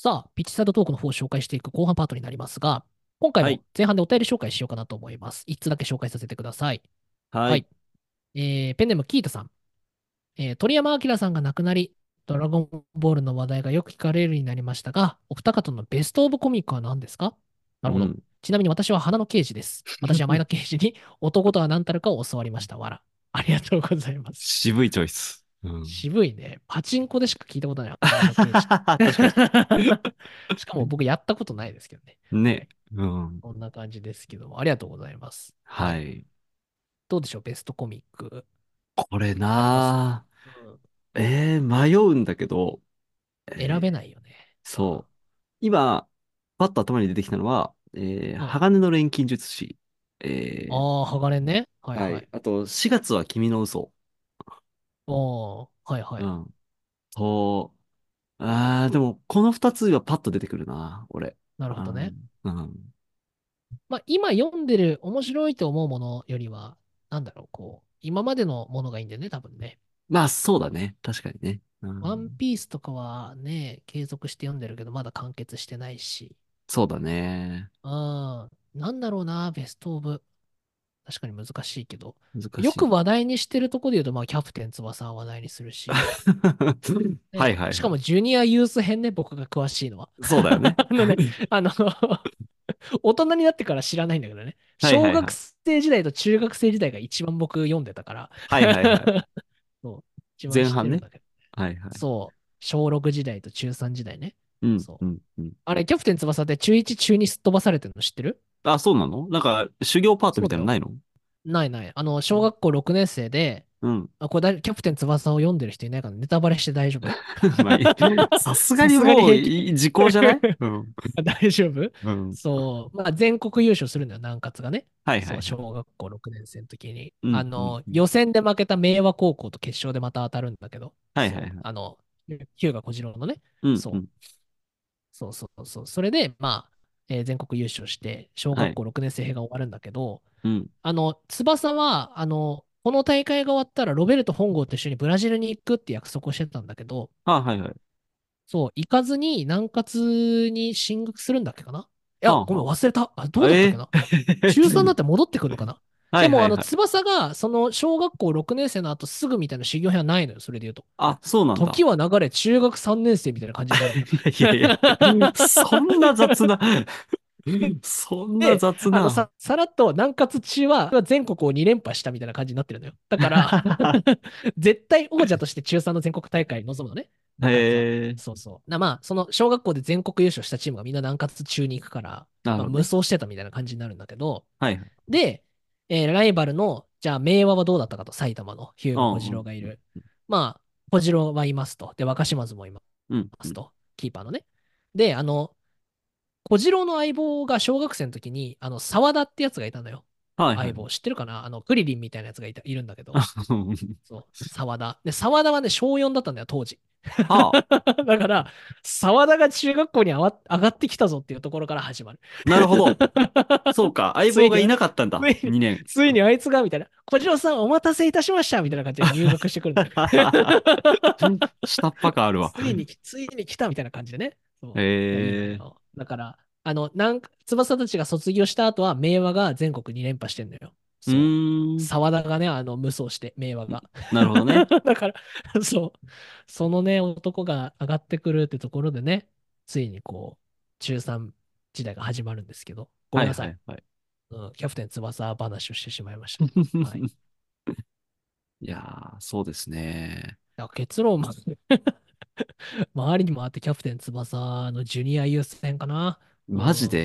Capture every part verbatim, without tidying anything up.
さあ、ピッチサイドトークの方を紹介していく後半パートになりますが、今回はい。 も前半でお便り紹介しようかなと思います。一つだけ紹介させてください。 はい。 はい。えー、ペンネームキータさん。えー、鳥山明さんが亡くなり、ドラゴンボールの話題がよく聞かれるようになりましたが、お二方のベストオブコミックは何ですか？なるほど。 うん。 ちなみに私は花の刑事です。私は前の刑事に男とは何たるかを教わりました。わら。ありがとうございます。 渋いチョイス。うん。 渋いね。パチンコでしか聞いたことない花の刑事。 確かしかも僕やったことないですけどね。 に。ね。 はい。 うん。 こんな感じですけども、ありがとうございます。はい。 はい。 どうでしょう、ベストコミック。 これあります？ なうん。 ぁ。えー、迷うんだけど、 選べえー、 ないよね。うん。 そう。今、パッと頭に出てきたのは、えー、 うん。 鋼の錬金術師。えああ、鋼ね。はー、 いはい。 はい。あと、しがつは君の嘘。 おー、はいはい。 うん。と、あー、でも、この二つがパッと出てくるな、俺。 なるほどね。 うん。うん。 まあ、今読んでる面白いと思うものよりは、なんだろう、こう、今までのものがいいんだよね、多分ね。 まあ、そうだね。確かにね。うワンん。 ピースとかはね、継続して読んでるけど、まだ完結してないし。 そうだね。 うん。なんだろうな、ベストオブ。確かに難しいけど、よく難しい。 話題にしてるとこで言うと、まあ、キャプテン翼は話題にするし、 はいね、 はいはい。 しかもジュニアユース編ね、僕が詳しいのは。 そうだよね。 あのね、あの大人になってから知らないんだけどね、小学はいはいはい。 生時代と中学生時代が一番僕読んでたからはいはいはい。 そう、一番知っ前半ね。 てるんだけど。 はいはい。 そう、小ろく時代と中さん時代ね。 うん、 そう。 うん、うん。 あれ、キャプテン翼って中いち、中にすっ飛ばされてるの知ってる？ あ、そうなの？なんか、修行パートそうだよ。 みたいなのないの？ ないない。あの、小学校ろくねん生で、 うん。 あ、これだい、キャプテン翼を読んでる人いないからネタバレして大丈夫？ まあ、いさすがさすがににもう、 平気？ い時効じゃない？うん。 大丈夫？ うん。 そう。まあ、全国優勝するんだよ、南葛がね。そう、 はいはいはい。 小学校ろくねん生の時に。 うん、うん、 あの、 うん。 予選で負けた明和高校と決勝でまた当たるんだけど、そう。 はいはいはい。 あの、日向小次郎のね。 うん、うそう。 ん。 そうそうそう。それで、まあ、えー全国優勝して、小はい。 学校ろくねん生が終わるんだけど、 うん。 あの、翼は、あの、この大会が終わったらロベルト本郷と一緒にブラジルに行くって約束をしてたんだけど、 はあ、はいはい。 そう、行かずに南葛に進学するんだっけかな。いや、 はあ、 ごめん、 は忘れた。あ、どあ。 うだったっけえな。中さんになっーて戻ってくるのかな。 はでも、あの、 いはいはい。 翼が、その、小学校ろくねん生の後すぐみたいな修行編はないのよ、それで言うと。 あ、そうなんだ。 時は流れ、中学さんねん生みたいな感じになるのよ。 いやいやいや、そんな雑なそんなで、あの、 雑な。 さ、さらっと南葛中は全国をに連覇したみたいな感じになってるのよ。だから絶対王者として中さんの全国大会に臨むのね。 へ南葛は。 え、 そうそう。な、まあ、その小学校で全国優勝したチームがみんな南葛中に行くから、まあ、 なるほどね。 無双してたみたいな感じになるんだけど、 はいはい。 で、えーライバルの、じゃあ、明和はどうだったかと、埼玉の日う向小次んうん。 郎がいる。まあ、小次郎はいますと。で、若島津もいまうんうん。 すと。キーパーのね。で、あの、小次郎の相棒が小学生の時に、あの、沢田ってやつがいたのよ。 はいはい。 相棒。知ってるかな？あの、クリリンみたいなやつがいた、いるんだけど。そう。沢田。で、沢田はね、小よんだったんだよ、当時。 はあ、 だから、沢田が中学校にあわ上がってきたぞっていうところから始まる。 なるほど。そうか。相棒がいついに、 なかったんだ。 ついに、 にねん。 ついにあいつが、みたいな。小次郎さん、お待たせいたしました、みたいな感じで入学してくるんだよ。 下っ端感あるわ。 ついに、ついに来たみたいな感じでね。そう。いや、いいのへえ。 よ。だから、あの、なんか、翼たちが卒業した後は、明和が全国に連覇してんのよ。 うそう。 ーん。 沢田がね、あの、無双して、明和が。 なるほどね。 だから、そう。そのね、男が上がってくるってところでね、ついにこう、中さん時代が始まるんですけど、ごはいめんなさい。 はいはい。 うん、キャプテン翼話をしてしまいましたね。はい。 いやー、そうですね。 だから結論、周りにもあってキャプテン翼のジュニアユース戦かな。うん。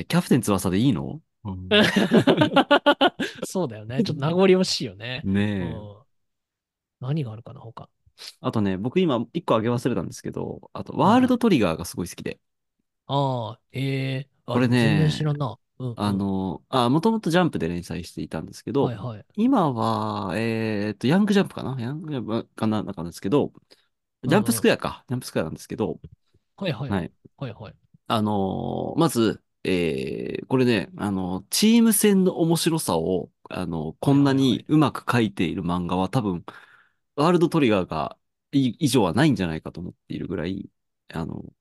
マジで、キャプテン翼でいいの？うん。 そうだよね。ちょっと名残惜しいよね。 ねうえ。 ん。何があるかな、他。 あとね、僕今一個あげ忘れたんですけど、あと、ワールはいはい。 ドトリガーがすごい好きで。 ああ、ええあ、 これ全然知らんね、 な。うんあうん。 の、あ、もともとジャンプで連載していたんですけど、 はいはい。 今は、えーっと、ヤングジャンプかなヤングジャンプかななんかなんですけど、ジャンプスうんうん。 クエアか。ジャンプスクエアなんですけど、 はいはい。 はい。 はいはい。 あのーまず、えー、これね、あの、チーム戦の面白さを、あの、こはいんなはいはい。 にうまく描いている漫画は多分、ワールドトリガーがい以上はないんじゃないかと思っているぐらい、あの、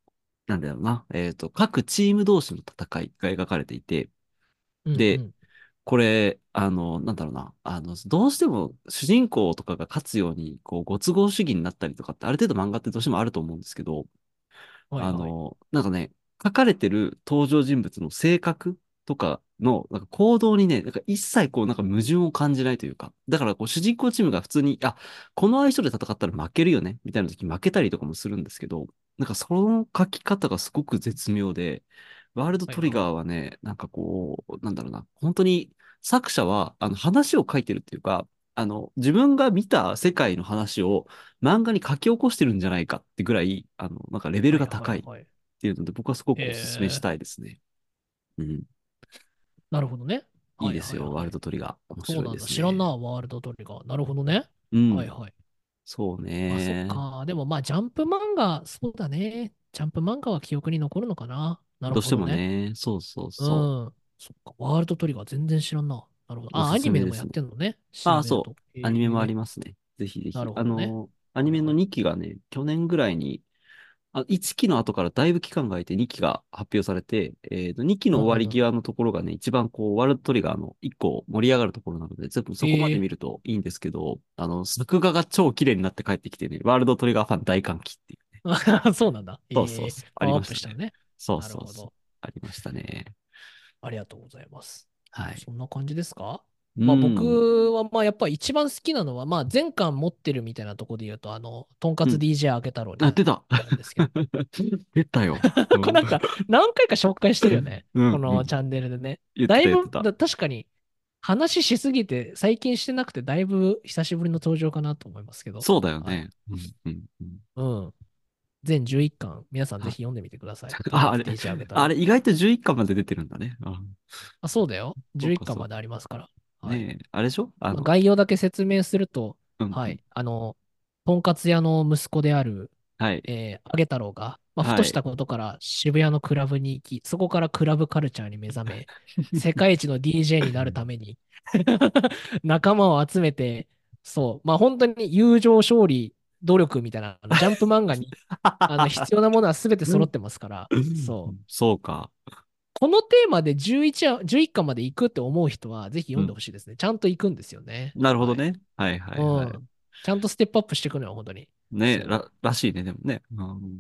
なんだろうな、えっと、各チーム同士の戦いが描かれていて、で、 うんうん。 これ、あの、なんだろうな、あの、どうしても主人公とかが勝つように、こう、ご都合主義になったりとかって、ある程度漫画ってどうしてもあると思うんですけど、 はいはい。 あの、なんかね、書かれてる登場人物の性格とかの、なんか行動にね、なんか一切こう、なんか矛盾を感じないというか、だからこう、主人公チームが普通に、あ、この相性で戦ったら負けるよね、みたいな時負けたりとかもするんですけど、なんかその書き方がすごく絶妙で、ワールドトリはいはい。 ガーはね、なんかこう、なんだろうな、本当に作者は、あの、話を書いてるっていうか、あの、自分が見た世界の話を漫画に書き起こしてるんじゃないかってぐらい、あの、なんかレベルはいが高いっはいはい。 ていうので、僕はすごくお勧めしえー、 たいですね。うん。 なるほどね。はいいいですよ、ワールはいはい。 ドトリガー。面白いそうなんだ。 ですね。 知らんな、ワールドトリガー。なるほどね。 うん。 はいはい。 そうまあそっね。 か。でもまあジャンプ漫画、そうだね。ジャンプ漫画は記憶に残るのかな。なるどうしてほどね。 もね、そうそううそん。そっか。ワールドトリガー全然知らんな。なるほど。 う。おあ、 すアニメでもやっすめですね。 てんのね。 ああ、そう。 調べると。へアニメもあえ。 りますね。ぜひぜなひ。あるほどね。 の、アニメのはいはい。 にきがね、去年ぐらいに、あ、いっきの後からだいぶ期間が空いてにきが発表されて、えーと、にきの終わりうんうんうん。 際のところがね、一番こう、ワールドトリガーのいっこ盛り上がるところなので、全部そこまへえ。 で見るといいんですけど、あの、作画が超綺麗になって帰ってきてね、ワールドトリガーファン大歓喜っていうね。 そうなんだ。ええ。 そうそうそう。あパワーアッりましたね。 プしたのね。 そうそうそう。 なるほど。 ありましたね。 ありがとうございます。 はい。 そんな感じですか？ うまあん。 僕はまあやっぱ一番好きなのは、まあ全巻持ってるみたいなところで言うと、あの、とんかつうん。 ディージェー あげ太郎にあ、 な出た。 なるんですけど。 出たよ。うこれん。 なんか何回か紹介してるよね。 うん。うん。 このチャンネルでね。 言ってた言ってだいぶ、 た。 だ確かに話しすぎて最近してなくてだいぶ久しぶりの登場かなと思いますけど。 そうだよはい。 ね。うん。うん。うん。 うん。全じゅういっかん、皆さんぜあ、 ひ読んでみてください。 あ、 とんかつあれ、 ディージェー あげ太郎。 あれ意外とじゅういっかんまで出てるんだね。あ、 あ、そうだよ。11 そうかそうか。 巻までありますから。はい。 ねえ、あれでしょあの、 まあ概要だけ説明すると、 うんうん。 はい。あの、とんかつ屋の息子である、 はい。 えー、あげ太郎が、まあ、ふはい。 としたことから渋谷のクラブに行き、そこからクラブカルチャーに目覚め、世界一の ディージェー になるために仲間を集めて、そう、まあ本当に友情、勝利、努力みたいな、あのジャンプ漫画にあの必要なものは全て揃ってますから、そう。 そうか。 このテーマでじゅういち話、じゅういっかんまで行くって思う人は、ぜひ読んでうん。 ほしいですね。ちゃんと行くんですよね。はい。 なるほどね。はいはいはい。 うん。ちゃんとステップアップしていくのよ、本当に。 ねえ、 そう。 ら、らしいね、でもね。うん、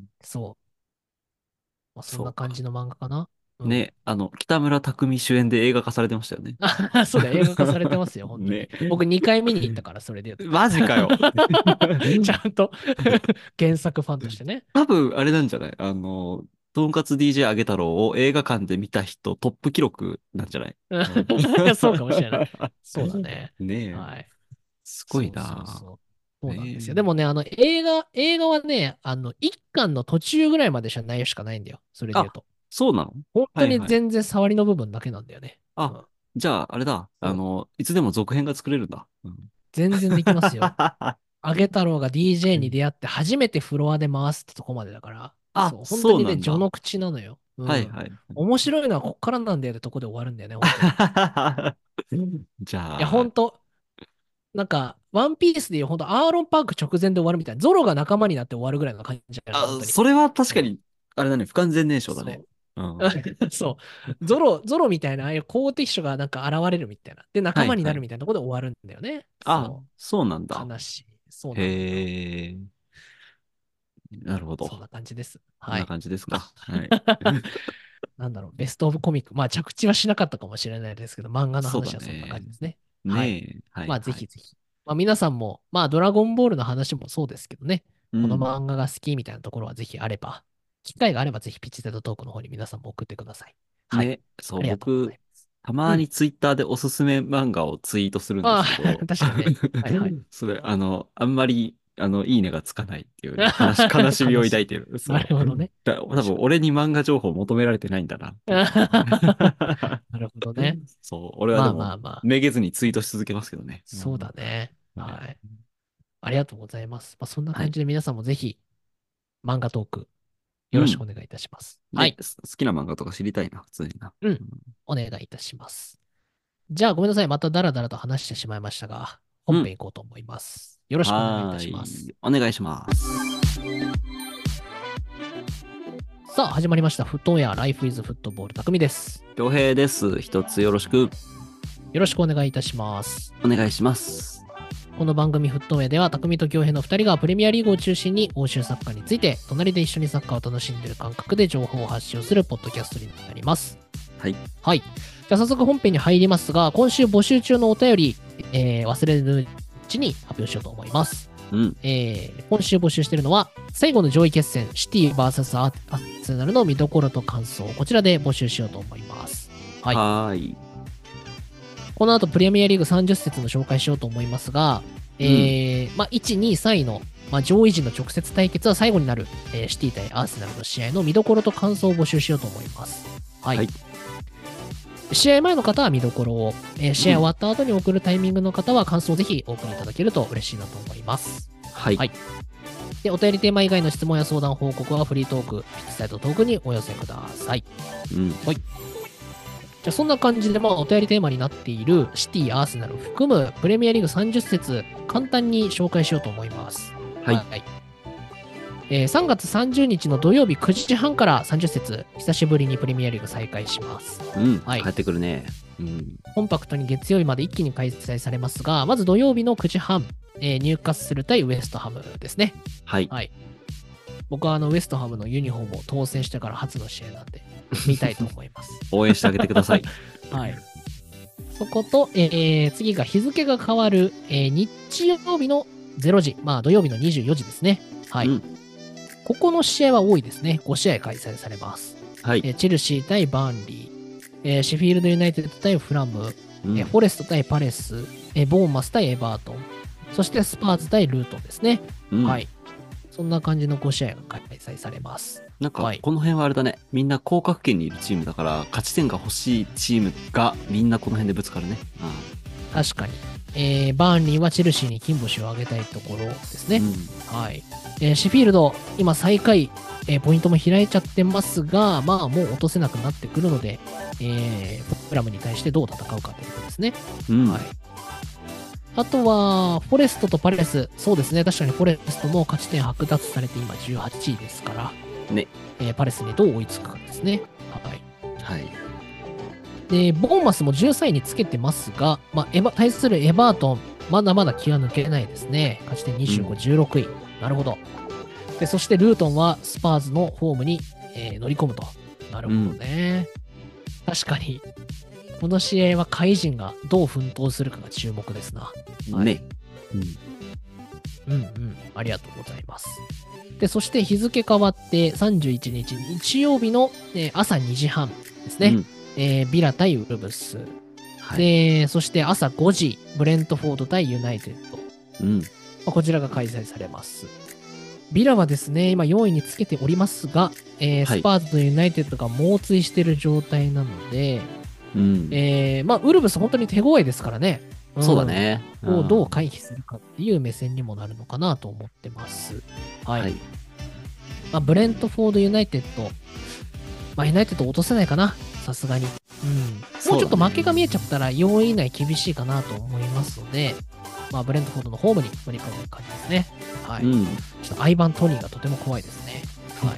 そう。まあ、そんそうか。 な感じの漫画かな。うん。 ね、あの、北村匠海主演で映画化されてましたよね。 あ、そうだ、映画化されてますよ、本当に。 ね。 僕にかい見に行ったから、それで言うと。 マジかよ。 ちゃんと原作ファンとしてね。 多分、あれなんじゃないあの、とんかつ ディージェー あげ太郎を映画館で見た人トップ記録なんじゃない？うん。 いや、そうかもしれない。そうだね。 ねえ、 はい。 すごいそうそうな。 そう。そうなんですよ。でねもね、あの、映画、映画はね、あの、一巻の途中ぐらいまでしか内容しかないんだよ。それえ。あ、 で言うと。 そうなの？ 本当はいはい。 に全然触りの部分だけなんだよね。うあ、 ん。 じゃあ、あれだ。あそう。 の、いつでも続編が作れるんだ。うん。 全然できますよ。あげ太郎が ディージェー に出会って初めてフロアで回すってとこまでだから。 あ、 そう。本当にね、 そうなんだ。 序の口なのよ。うん。 はいはい。 面白いのはこっからなんだよってとこで終わるんだよね、本当に。いじや、 ゃあ、 本当なんか、ワンピースでいう本当アーロンパーク直前で終わるみたいな。ゾロが仲間になって終わるぐらいの感じなの、本あ、 当に。 それは確かうん。 に、あれだね、不完全燃焼だね。 そう。 うん。 そう。ゾロ、ゾロみたいな、ああいう公敵種がなんか現れるみたいな。で、仲間になはいはい。 るみたいなところで終わるんだよね。 あ、 そそうなんう。 だ。 悲しい。そうなんだよ。 へえ、なるほど。 そんな感じです。はい。 こんな感じですまか。はい。 あなんだろう、ベストオブコミック。まあ、着地はしなかったかもしれないですけど、漫画のそうだ話はそんなね。 感じですね。はい。 ねえ。はいまあ、ぜはい。 ひぜひ。まあ、皆さんも、まあ、ドラゴンボールの話もそうですけどね、このうん。 漫画が好きみたいなところはぜひあれば、機会があればぜひピチテドトークの方に皆さんも送ってください。はい。 ね、そう、 ありがとうござ僕、 います。 たまうん。 にツイッターでおすすめ漫画をツイートするんでああ、 すけど、 確かにね。はいはい。 それ、あの、あんまり、あの、いいねがつかないっていうね、悲し、悲しみを悲しい。 抱いてる。 なそう。 るほどね。 だ、多分、 確かに。 俺に漫画情報を求められてないんだなっていう。 なるほどね。 そう、俺はでまあまも、 あまあ。 めげずにツイートし続けますけどね。うそうん。 だね。 はい。 はい。ありがとうございます。まあ、そんなはい。 感じで皆さんもぜひ漫画トークようん。 ろしくお願いいたします。はね、 い。 す好きな漫画とか知りたいな、普通にな。 うん。 うん。 お願いいたします。じゃあごめんなさい。またダラダラと話してしまいましたが、 うん。 本編行こうと思います。よろしくお願いいたはーします。 い。お願いします。 さあ、始まりました。フットウェア、ライフイズフットボール、匠です。 恭平です。一つよろしく。 よろしくお願いいたします。 お願いします。 この番組フットウェアでは、匠と恭平のふたりがプレミアリーグを中心に欧州サッカーについて、隣で一緒にサッカーを楽しんでいる感覚で情報を発信するポッドキャストになります。 はい。 はい。じゃあ早速本編に入りますが、今週募集中のお便り、えー、忘れるうちに発表しようと思います。 うん。 えー、今週募集しているのは、最後の上位決戦、シティ ブイエス アーセナルの見どころと感想、こちらで募集しようと思います。はい。 はーい。 この後、プレミアリーグさんじゅっ節の紹介しようと思いますが、うん、えー、まあ、いち、に、さんいの、まあ、上位陣の直接対決は最後になる、えー、シティ対アーセナルの試合の見どころと感想を募集しようと思います。はい。はい、試合前の方は見どころを、えー、試合終わった後に送るタイミングの方は感想をぜひお送りいただけると嬉しいなと思います。 はい。はい、 で、お便りテーマ以外の質問や相談報告はフリートーク、ピッチサイトトークにお寄せください。 うん。 はい。じゃあそんな感じで、まあ、お便りテーマになっているシティ、アーセナルを含むプレミアリーグさんじゅっ節、簡単に紹介しようと思います。 はい。 はい、えー、さんがつさんじゅうにちの土曜日くじはんからさんじゅっ節、久しぶりにプレミアリーグ再開します。 うん。はい、帰ってくるね。 うん。コンパクトに月曜日まで一気に開催されますが、まず土曜日のくじはん、えー、入荷する対ウエストハムですね。 はい。 はい、僕はあのウエストハムのユニフォームを当選してから初の試合なんで、見たいと思います。 応援してあげてください。 はい。そこと、えー、次が日付が変わる、えー、日曜日のれいじ、まあ土曜日のにじゅうよじですね。はい。うん、ここの試合は多いですね。ご試合開催されます。 はい。 えー、チェルシー対バーンリー、えー、シェフィールドユナイテッド対フラム、うん、えー、フォレスト対パレス、えー、ボーンマス対エバートン、そしてスパーズ対ルートンですね。うん、はい。そんな感じのご試合が開催されます。 なんか、この辺はあれだね。みんな降格圏にいるチームだから、勝ち点が欲しいチームがみんなこの辺でぶつかるね。 うん、確かに。えー、バーンリーはチェルシーに金星を挙げたいところですね。うん、はい。えー、シェフィールド、今最下位、えー、ポイントも開いちゃってますが、まあもう落とせなくなってくるので、えー、フラムに対してどう戦うかということですね。うん、はい。あとは、フォレストとパレス。そうですね。確かにフォレストも勝ち点剥奪されて今じゅうはちいですから、 ね。 えー、パレスにどう追いつくかですね。はい。 はい。 で、ボーンマスもじゅうさんいにつけてますが、まあ、エバ対するエバートン、まだまだ気が抜けないですね。勝ち点にじゅうご、じゅうろくい。うん、なるほど。で、そしてルートンはスパーズのホームに、えー、乗り込むと。なるほどね。うん、確かに。この試合は下位陣がどう奮闘するかが注目ですな。 はい、ね、 うん。うんうん。ありがとうございます。で、そして日付変わってさんじゅういちにち日曜日の、えー、朝にじはんですね。うん、えー、ビラ対ウルブス。はい、で、そして朝ごじ、ブレントフォード対ユナイテッド。うん。まあ、こちらが開催されます。ビラはですね、今よんいにつけておりますが、えーはい、スパーズとユナイテッドが猛追している状態なので、うん、えー、まあ、ウルブス本当に手強いですからね。 うん、そうだね。 をどう回避するかっていう目線にもなるのかなと思ってます。はい。はい、まあ、ブレントフォードユナイテッド。まあ、ユナイテッド落とせないかな。さすがに。うん。もうちょっと負けが見えちゃったらよんい以内厳しいかなと思いますので、まあ、ブレントフォードのホームに乗り込む感じですね。はい。うん、ちょっとアイバン・トニーがとても怖いですね。はい。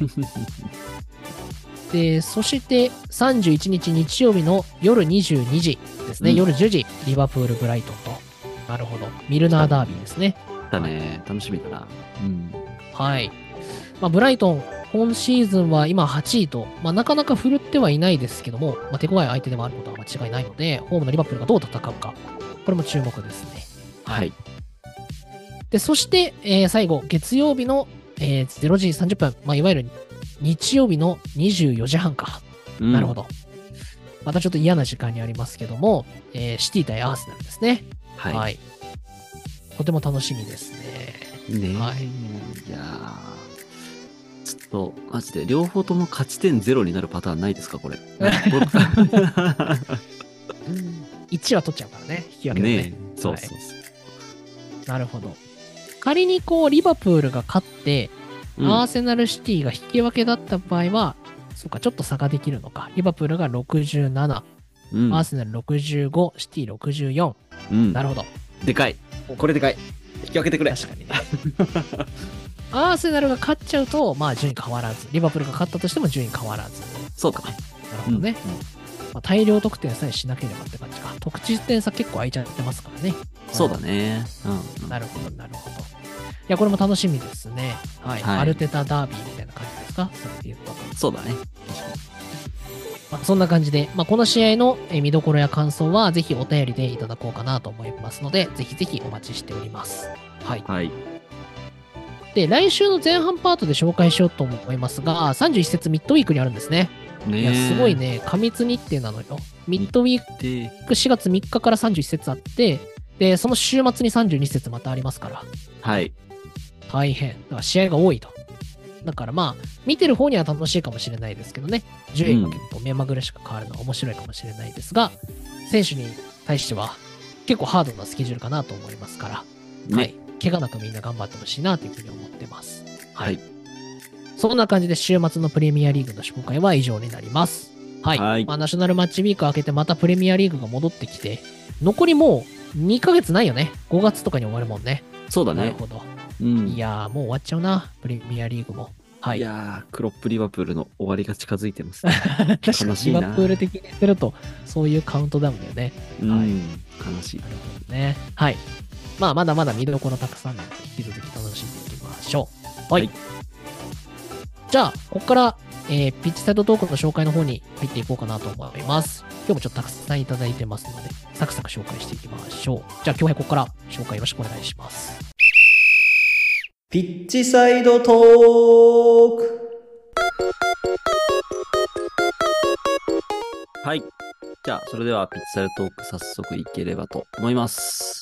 で、そしてさんじゅういちにち日曜日の夜にじゅうにじですね。うん、夜じゅうじ、リバプール・ブライトンと。なるほど。ミルナーダービーですね。 だね。楽しみだな。うん。 はい。まあ、ブライトン、今シーズンは今はちいと、まあ、なかなか振るってはいないですけども、まあ、手強い相手でもあることは間違いないので、ホームのリバプールがどう戦うか、これも注目ですね。 はい。 で、そして、えー、最後、月曜日の、えー、れいじさんじゅっぷん、まあ、いわゆる日曜日のにじゅうよじはんか。うん、なるほど。またちょっと嫌な時間にありますけども、えー、シティ対アーセナルですね。 はい。はい、 とても楽しみですね。 ねえ。はい、いやちょっと、マジで、両方とも勝ち点ゼロになるパターンないですか、これ。 いちは取っちゃうからね、引き分けでね。ねえ、そうそうそう、はい。 なるほど。仮にこう、リバプールが勝って、うん、アーセナルシティが引き分けだった場合は、そうか、ちょっと差ができるのか。リバプールがろくじゅうなな、うん、アーセナルろくじゅうご、シティろくじゅうよん。うん、なるほど。 でかい。これでかい。引き分けてくれ。 確かにね。 アーセナルが勝っちゃうと、まあ順位変わらず、リバプールが勝ったとしても順位変わらず。 そうだね。 なるほどね。 うんうんまあ、大量得点さえしなければって感じか。得失点差結構空いちゃってますからね。 そうだね。うん、うん。 なるほど、なるほど。いや、これも楽しみですね。はい。 はいアルテタダービーみたいな感じですか、それで言うと。 そうだね。 まあ、そんな感じで、まあ、この試合のえ見どころや感想は、ぜひお便りでいただこうかなと思いますので、ぜひぜひお待ちしております。はい。 はい。 で、来週の前半パートで紹介しようと思いますが、さんじゅういっ節ミッドウィークにあるんですね。 ねいや、すごいね、過密日程なのよ。ミッドウィーで、 クしがつみっかからさんじゅういっ節あって、で、その週末にさんじゅうに節またありますから、 はい。 大変。だから試合が多いと。だからまあ、見てる方には楽しいかもしれないですけどね、順位が結構目まぐるしく変わるのは面白いかもしれないですが、選手に対しては結構ハードなスケジュールかなと思いますから、 ね、 はい。怪我なくみんな頑張ってほしいなというふうに思ってます。 はい。 そんな感じで週末のプレミアリーグの紹介は以上になります。はい。 はいまあ、ナショナルマッチウィーク明けてまたプレミアリーグが戻ってきて、残りもうにかげつないよね。ごがつとかに終わるもんね。 そうだね。 なるほど。 うん、 いやー、もう終わっちゃうな、プレミアリーグも。はい。 いやー、クロップリバプールの終わりが近づいてます、ね。 確かにリバプール的にすると、そういうカウントダウンだよね。 うん、 はい、 悲しい。 なるほどね。はい。まあ、まだまだ見どころたくさんなので、引き続き楽しんでいきましょう。はい。はい、じゃあ、ここから、えー、ピッチサイドトークの紹介の方に入っていこうかなと思います。今日もちょっとたくさんいただいてますので、サクサク紹介していきましょう。じゃあ、今日はここから紹介よろしくお願いします。 ピッチサイドトーク。 はい。じゃあ、それではピッチサイドトーク早速いければと思います。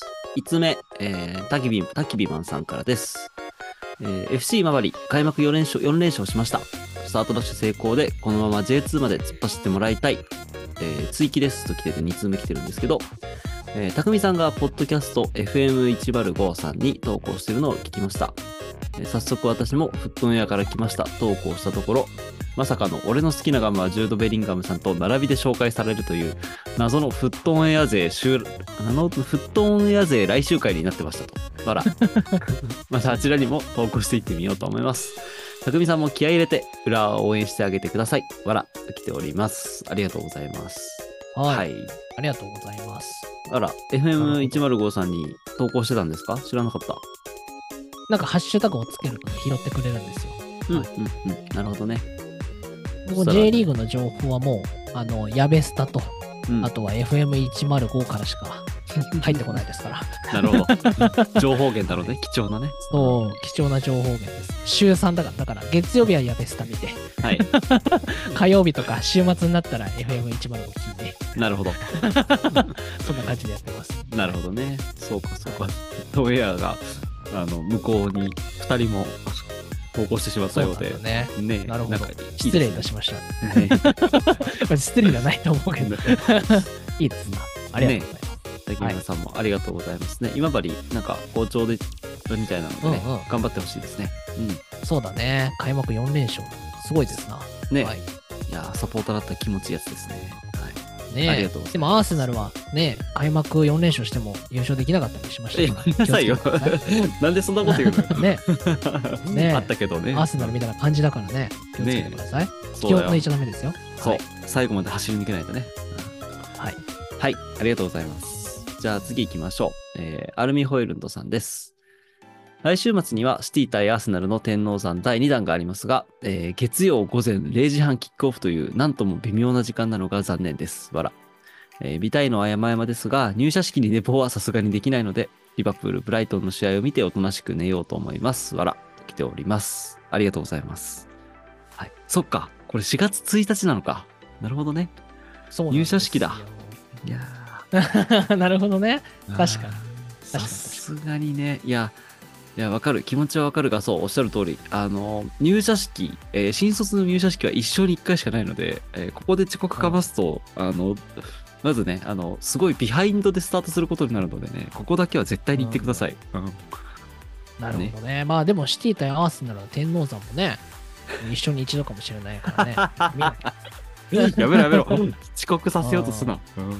いつつめ、えー、タキビ、タキビマンさんからです。えー、エフシー 今治開幕よん連勝、よん連勝しました。スタートダッシュ成功で、このまま ジェイツー まで突っ走ってもらいたい。えー、追記ですと来ててに通目来てるんですけど、えー、たくみさんがポッドキャスト エフエムひゃくご さんに投稿しているのを聞きました。えー、早速私もフットンエアから来ました投稿したところ、まさかの俺の好きなガムはジュード・ベリンガムさんと並びで紹介されるという謎のフットンエア勢週、あのフットンエア勢来週会になってましたと。わら。またあちらにも投稿していってみようと思います。たくみさんも気合い入れて裏を応援してあげてください。わら、来ております。ありがとうございます。 はい。 はい、 ありがとうございます。 あら、エフエムひゃくご さんに投稿してたんですか？知らなかった。 なんかハッシュタグをつけると拾ってくれるんですよ。 うん、 はい、 うん、うん。なるほどね。 もう J リーグの情報はもう、あの、ヤベスタと、 うん、 あとは エフエムひゃくご からしか入ってこないですから。 なるほど。情報源だろうね。貴重なね。 そう、貴重な情報源です。週さんだから、だから月曜日はヤベスタ見て、 はい、 火曜日とか週末になったら エフエムひゃくご 聞いて。 なるほど。 そんな感じでやってます。 なるほどね。そうか、そうか。トエアが、あの、向こうにふたりも投稿してしまったようで。 そうね。ねなるほど。いい失礼いたしました。ね、失礼じゃないと思うけど。いいですな。ありがとうございます。 ね、皆さんもありがとうございますね。はい、今治、なんか好調で、みたいなのでね、うんうん、頑張ってほしいですね。うん。 そうだね。開幕よん連勝。すごいですな。 ね。 はい、 いや、サポーターだったら気持ちいいやつですね。はい。 ね、 ありがとうございます。 でもアーセナルはね、開幕よん連勝しても優勝できなかったりしましたから。 え、なさいよ。なんでそんなこと言うのね。ね。 あったけどね。 アーセナルみたいな感じだからね。気をつけてください。ね、気を抜いちゃダメですよ。 そう、はい。最後まで走り抜けないとね。 はい。 はい。ありがとうございます。じゃあ次行きましょう。えー、アルミホイルンドさんです。来週末にはシティ対アーセナルの天王山だいにだんがありますが、えー、月曜午前れいじはんキックオフというなんとも微妙な時間なのが残念です。わら。えー、見たいのは山々ですが、入社式に寝坊はさすがにできないので、リバプール、ブライトンの試合を見ておとなしく寝ようと思います。わら。来ております。ありがとうございます。はい。そっか。これしがつついたちなのか。なるほどね。 そう入社式だ。いやー。なるほどね。確かに。 さすがにね。いや、いや、わかる。気持ちはわかるが、そう、おっしゃる通り。あの、入社式、えー、新卒の入社式は一生に一回しかないので、えー、ここで遅刻かますと、うん、あの、まずね、あの、すごいビハインドでスタートすることになるのでね、ここだけは絶対に言ってください。うん。うん、 なるほどね。ね、まあでも、シティ対アーセナルの天王山もね、一緒に一度かもしれないからね。 やめろやめろ。遅刻させようとすな。うん、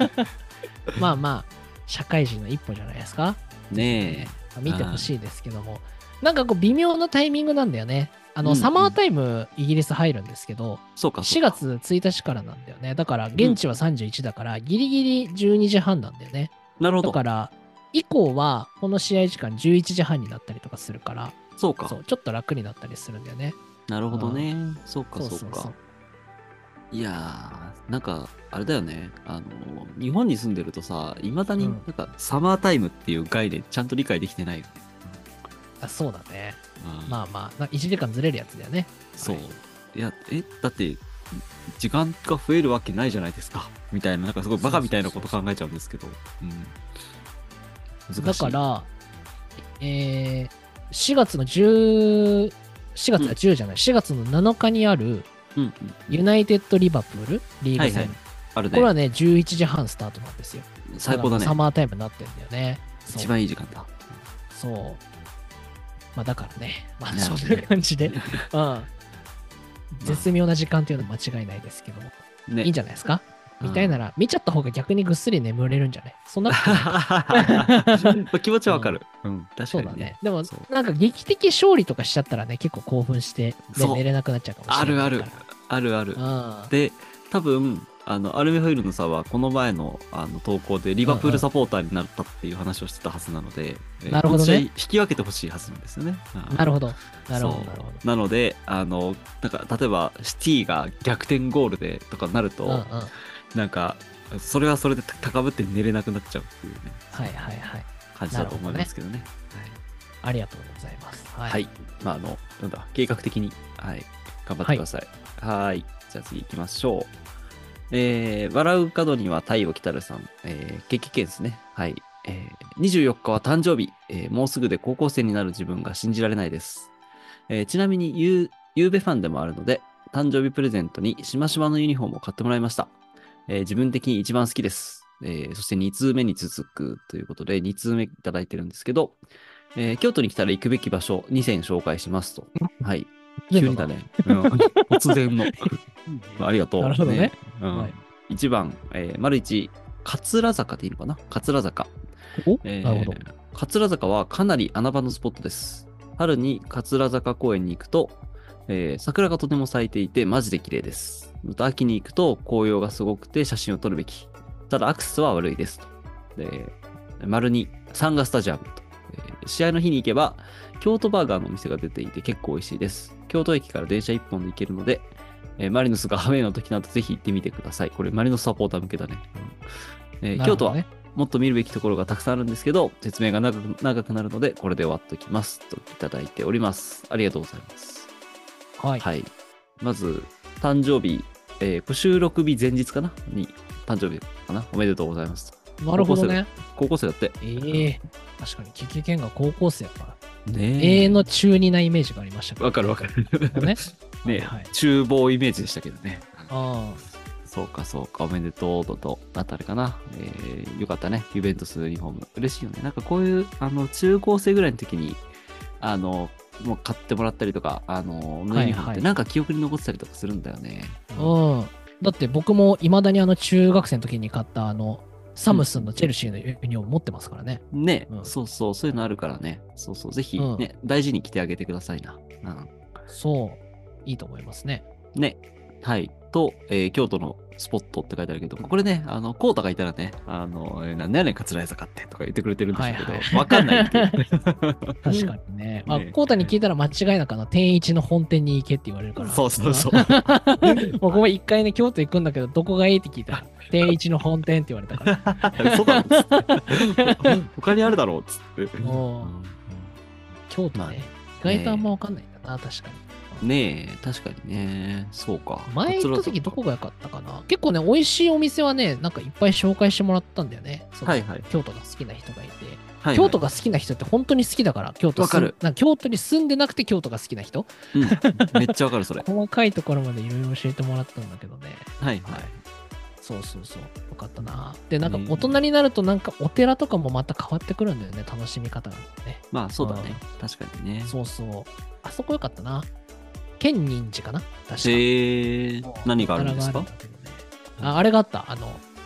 まあまあ、社会人の一歩じゃないですか。 ねえ。 見てほしいですけども。 なんかこう微妙なタイミングなんだよね。あの、 うんうんサマータイムイギリス入るんですけど、 そうか、そ 4 うか。 月ついたちからなんだよね。だから現地はさんじゅういちだから、ギリギリじゅうにじはんなんだよね。 なるほど。 だから、以降はこの試合時間じゅういちじはんになったりとかするから、 そうか。 そう、ちょっと楽になったりするんだよね。 なるほどね。そうか、 そうそうかそうそう。。 いやー、なんか、あれだよね。あの、日本に住んでるとさ、いまだにうんなんか、サマータイムっていう概念ちゃんと理解できてないよね。 あ、そうだね。 うんまあまあ、いちじかんずれるやつだよね。 そうはい。 いや、え、だって、時間が増えるわけないじゃないですか。みたいな、なんかすごいバカみたいなこと考えちゃうんですけど。うん。難しい。 だから、えー、しがつのじゅう、しがつはじゅうじゃない、しがつのなのかにあるうん、うん。 ユナイテッド・リバプールリーグ戦。 はいはいあるね。 これはね、じゅういちじはんスタートなんですよ。 最高だねからサ。マータイムになってんだよね。そう一番いい時間だ。 そう。まあだからね、まあそんなるほどねな感じで、うん。絶妙な時間っていうのは間違いないですけども、 ね。 いいんじゃないですか。 うんみたいなら、見ちゃった方が逆にぐっすり眠れるんじゃないそんなことないか気持ちはわかる。うん、確かにねそうだね。。でもそ、 なんか劇的勝利とかしちゃったらね、結構興奮して、ね、 そう寝れなくなっちゃうかもしれないから。 あるある。あるある。 ある。 で、多分、あの、アルミホイルの差は、この前のあの投稿で、リバプールサポーターになったっていう話をしてたはずなので、えーなるほどねこの試合引き分けてほしいはずなんですよね。うんなるほど。なるほど、 そうなるほど。 なので、あの、なんか、例えば、シティが逆転ゴールでとかなると、 うんうん。 なんか、それはそれで高ぶって寝れなくなっちゃうっていうね、 はいはいはい。 感じだと思いますけどね。 ありがとうございます。は。 はいい。まあ、あの、なんだ、計画的に、はい、頑張ってください。はい。じゃあ次行きましょう。えー、笑う角には太陽来たるさん、えー、経験ですね。はい。えー、にじゅうよっかは誕生日、えー、もうすぐで高校生になる自分が信じられないです。えー、ちなみにゆう、ゆうべファンでもあるので、誕生日プレゼントにしましまのユニフォームを買ってもらいました。えー、自分的に一番好きです。えー、そしてに通目に続くということで、に通目いただいてるんですけど、えー、京都に来たら行くべき場所にせん紹介しますと。はい。急にだね。うん突然の。ありがとう。 なるほどねうんはいいちばん、えー、丸いち、桂坂でいいのかな桂坂。 おえーなるほど。 桂坂はかなり穴場のスポットです。春に桂坂公園に行くと、えー桜がとても咲いていてマジで綺麗です。また秋に行くと紅葉がすごくて写真を撮るべき。ただアクセスは悪いですと。で、丸に、サンガスタジアムと。えー試合の日に行けば、京都バーガーのお店が出ていて結構美味しいです。京都駅から電車いっぽんで行けるので、えーマリノスがアウェイの時などぜひ行ってみてください。これマリノスサポーター向けだね。うんえー京都はなるほどね。 もっと見るべきところがたくさんあるんですけど、説明が長く長くなるので、これで終わっておきます。といただいております。ありがとうございます。 はい。 はい。まず、誕生日、えー収録日前日かなに、誕生日かなおめでとうございます。 なるほどね。 高校生だって。 ええ確かに、キキケンが高校生だから、 ね永遠の中二なイメージがありましたけど。 わかるわかる。 ね。 ねはい。 厨房イメージでしたけどね。 あそうかそうか、おめでとうとと、あたりかな。えー、よかったね。ユベントスユニフォーム。嬉しいよね。なんかこういう、あの、中高生ぐらいの時に、あの、もう買ってもらったりとか、あの、のユニフォームってはいはいなんか記憶に残ってたりとかするんだよね。 あ。うん。だって僕もいまだにあの中学生の時に買ったあの、サムスンのチェルシーのユニフォーム持ってますからね。 ね、 うんそうそう、そういうのあるからね。そうそう、ぜひうんね、大事に着てあげてくださいな。うん。 そう。いいと思いますね。 ね。はい。と、えー京都のスポットって書いてあるけど、これね、あの、コータがいたらね、あの、えーなんでやねん、桂井坂ってとか言ってくれてるんですけど、わ、 はいはいかんないっていう。 確かにね。まあ、 ねコータに聞いたら間違いなくあの、天一の本店に行けって言われるから。 そうそうそう。 僕も一回ね、京都行くんだけど、どこがいいって聞いたら、天一の本店って言われたから。 そうだろっつって。他にあるだろうっつって。 もううん京都ね、 まあ意外とあんまわかんないんだな、確かに。 ねえ、確かにね。そうか。 前行った時どこが良かったかな結構ね、美味しいお店はね、なんかいっぱい紹介してもらったんだよね。そのはいはい京都が好きな人がいて。 はいはい京都が好きな人って本当に好きだから、京都わかる住んなん京都に住んでなくて京都が好きな人うん。めっちゃわかる、それ。 細かいところまでいろいろ教えてもらったんだけどね。 はいはい。 そうそうそう。よかったな。で、なんかね大人になるとなんかお寺とかもまた変わってくるんだよね。楽しみ方がね。 まあそうだね。確かにね。 そうそう。あそこよかったな。建仁寺かな確か。 へえ、何があるんですかあれがあるんだけどねああれがあった。あの、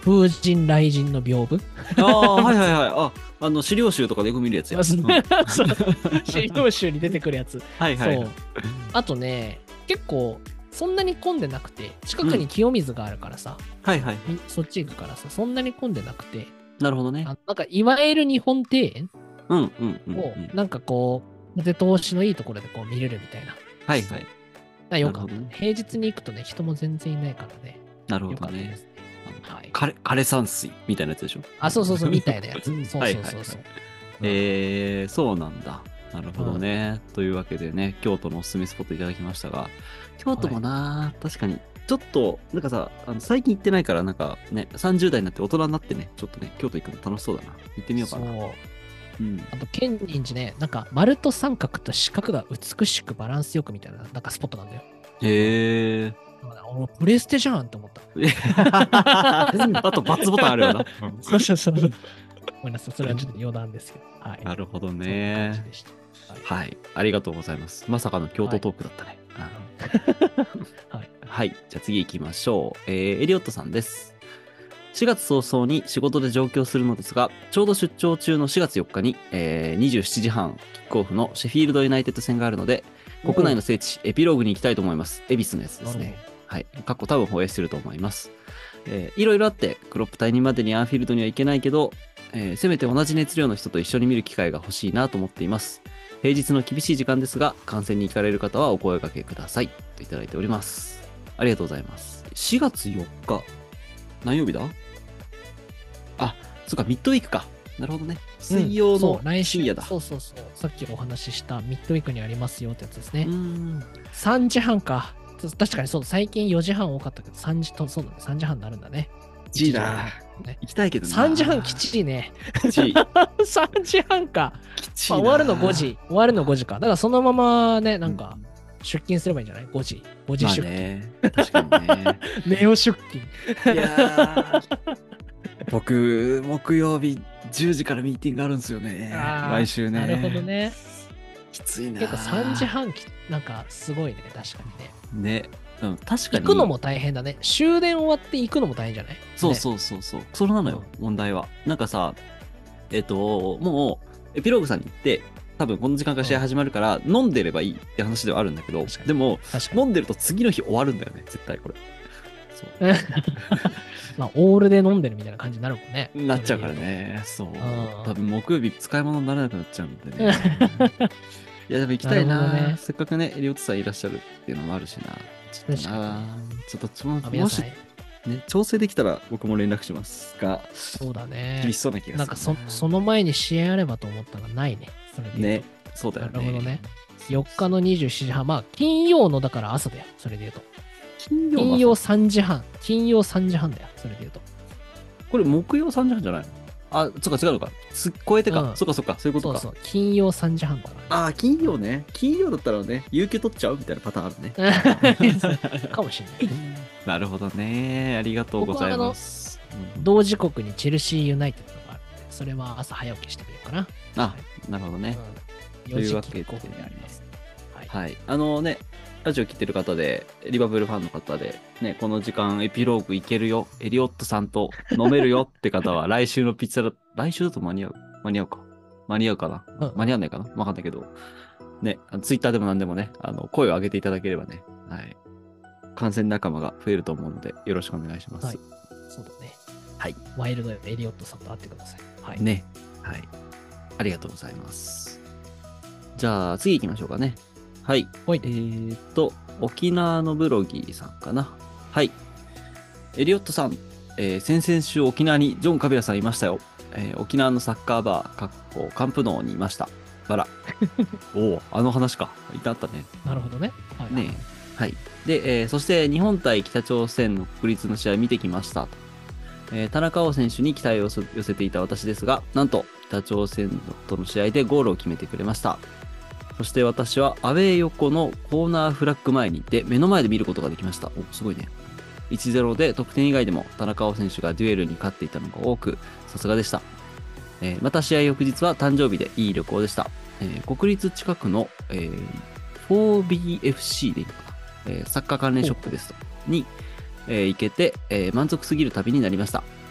風神雷神の屏風。 ああ、はいはいはい。あ、あの、資料集とかでよく見るやつや。 そううんそう資料集に出てくるやつ。 はいはい。 そう。あとね、結構、そんなに混んでなくて、近くに清水があるからさ、 はいはい。 みそっち行くからさ、そんなに混んでなくて、 なるほどね。 あなんか、いわゆる日本庭園うんうんうん、 を、 うん。 なんかこう、風通しのいいところでこう見れるみたいな。 はいはい。 だからよかった、 なるほどね平日に行くとね、人も全然いないからね。 なるほよかどね。 ったですね。はい。 枯れ、枯れ山水みたいなやつでしょ。 あ、そうそうそう、みたいなやつ。そうそうはいそうそう。 はいはいえー、そうなんだ。なるほどね。というわけでね、京都のおすすめスポットいただきましたが、京都もな、確かに、ちょっと、なんかさ、あの最近行ってないから、なんかね、さんじゅう代になって大人になってね、ちょっとね、京都行くの楽しそうだな。行ってみようかな。 そう。 うん。 あと、建仁寺ね、なんか丸と三角と四角が美しくバランスよくみたいな、なんかスポットなんだよ。 へえだから俺、プレステじゃんって思った。 ー。あと、バツボタンあるよな。 そうそうそう。ごめんなさい、それはちょっと余談ですけど。はい。 なるほどそんな感じね。 でした。はいはい。ありがとうございます。まさかの京都トークだったね。 はい。 はい。じゃあ次行きましょう。えー、エリオットさんです。しがつ早々に仕事で上京するのですが、ちょうど出張中のしがつよっかに、えー、にじゅうしちじはんキックオフのシェフィールドユナイテッド戦があるので、国内の聖地、エピローグに行きたいと思います。恵比寿のやつですね。はい。過去多分放映してると思います。えー、いろいろあって、クロップ退任までにアンフィールドには行けないけど、えーせめて同じ熱量の人と一緒に見る機会が欲しいなと思っています。平日の厳しい時間ですが、観戦に行かれる方はお声掛けください。といただいております。ありがとうございます。しがつよっか。何曜日だ？あ、そっか、ミッドウィークか。なるほどね。水曜うんそのう来週深夜だ。 そうそうそう。さっきお話ししたミッドウィークにありますよってやつですね。 うーん。 さんじはんか。そう確かにそう、最近よじはん多かったけど、さんじと、そうだね、さんじはんになるんだね。 きちいな。 ね、 行きたいけどな。 さんじはんきちいね。 きちい。 さんじはんか。 きちいな。 まあ、終わるのごじ。終わるのごじか。だからそのままね、なんか、出勤すればいいんじゃない ?ご 時。ご時まあ出勤。 ね。確かにね。 ネオ出勤。 いやー僕、木曜日じゅうじからミーティングあるんですよね。 あー来週ね。 なるほどね。 きついな。 結構さんじはんき、なんかすごいね、確かにね。 ね。うん、確かに。 行くのも大変だね。終電終わって行くのも大変じゃないそうそうそうそう。それなのよ、問題は。なんかさ、えっと、もう、エピローグさんに行って、多分この時間から試合始まるから、飲んでればいいって話ではあるんだけど確か、にでも、 確かに。 飲んでると次の日終わるんだよね、絶対これ。そう。 まあ、オールで飲んでるみたいな感じになるもんね。 なっちゃうからね。そう。 ん多分木曜日使い物にならなくなっちゃうんでね。いや、でも行きたいな。 なるほどねせっかくね、エリオットさんいらっしゃるっていうのもあるしな。ちょっと確かな。ちょっとちょ、 あ皆さもしん、 ね、調整できたら僕も連絡しますが、 そうだね厳し。そうな気がする。 なんかそその前に試合あればと思ったがないね。それで言うね、そうだと。 よね。 なるほどね。よっかのにじゅうしちじはん。まあ、金曜のだから朝だよ。それで言うと。 金曜金曜のさんじはん。金曜さんじはんだよ。それで言うと。 これ木曜さんじはんじゃないの？あ、そっか違うのか。すっ超えてか。 うんそっかそっか、そういうことか。 そうそう。金曜さんじはんだからああ、金曜ね。金曜だったらね、有給取っちゃうみたいなパターンあるね。 ね。かもしれない。 なるほどね。ありがとうございます。うん同時刻にチェルシーユナイテッドがあるので、それは朝早起きしてみようかな。 あ、なるほどね。 うん、 と 4 いうわけで時キックオフにあります。はい。 はい。あのね、ラジオ聞いてる方で、リバプールファンの方で、ね、この時間エピローグいけるよ、エリオットさんと飲めるよって方は、来週のピッツァラ、来週だと間に合う間に合うか間に合うかな、 うん間に合わないかなわかんないけど、ね、ツイッターでも何でもね、あの、声を上げていただければね、はい。観戦仲間が増えると思うので、よろしくお願いします。 はいそうだね。 はい。 ワイルドエリオットさんと会ってください。はい。 ね。はい。ありがとうございます。じゃあ、次行きましょうかね。はい。 はいえーっと、沖縄のブロギーさんかな。はい。エリオットさん、えー先々週沖縄にジョン・カビラさんいましたよ。えー沖縄のサッカーバー、かっこカンプノーにいました。バラ。おお、あの話か。いたあったね。 なるほどね。はい、 ねえ。はい。で、えーそして日本対北朝鮮の国立の試合見てきましたと。えー田中碧選手に期待を寄せていた私ですが、なんと北朝鮮との試合でゴールを決めてくれました。そして私はアウェー横のコーナーフラッグ前にいて目の前で見ることができました。お、すごいね。いちたいゼロ で得点以外でも田中碧選手がデュエルに勝っていたのが多く、さすがでした。えーまた試合翌日は誕生日でいい旅行でした。えー国立近くの、えー フォービーエフシー でいいのかな、えーサッカー関連ショップですとに、えー行けて、えー満足すぎる旅になりました。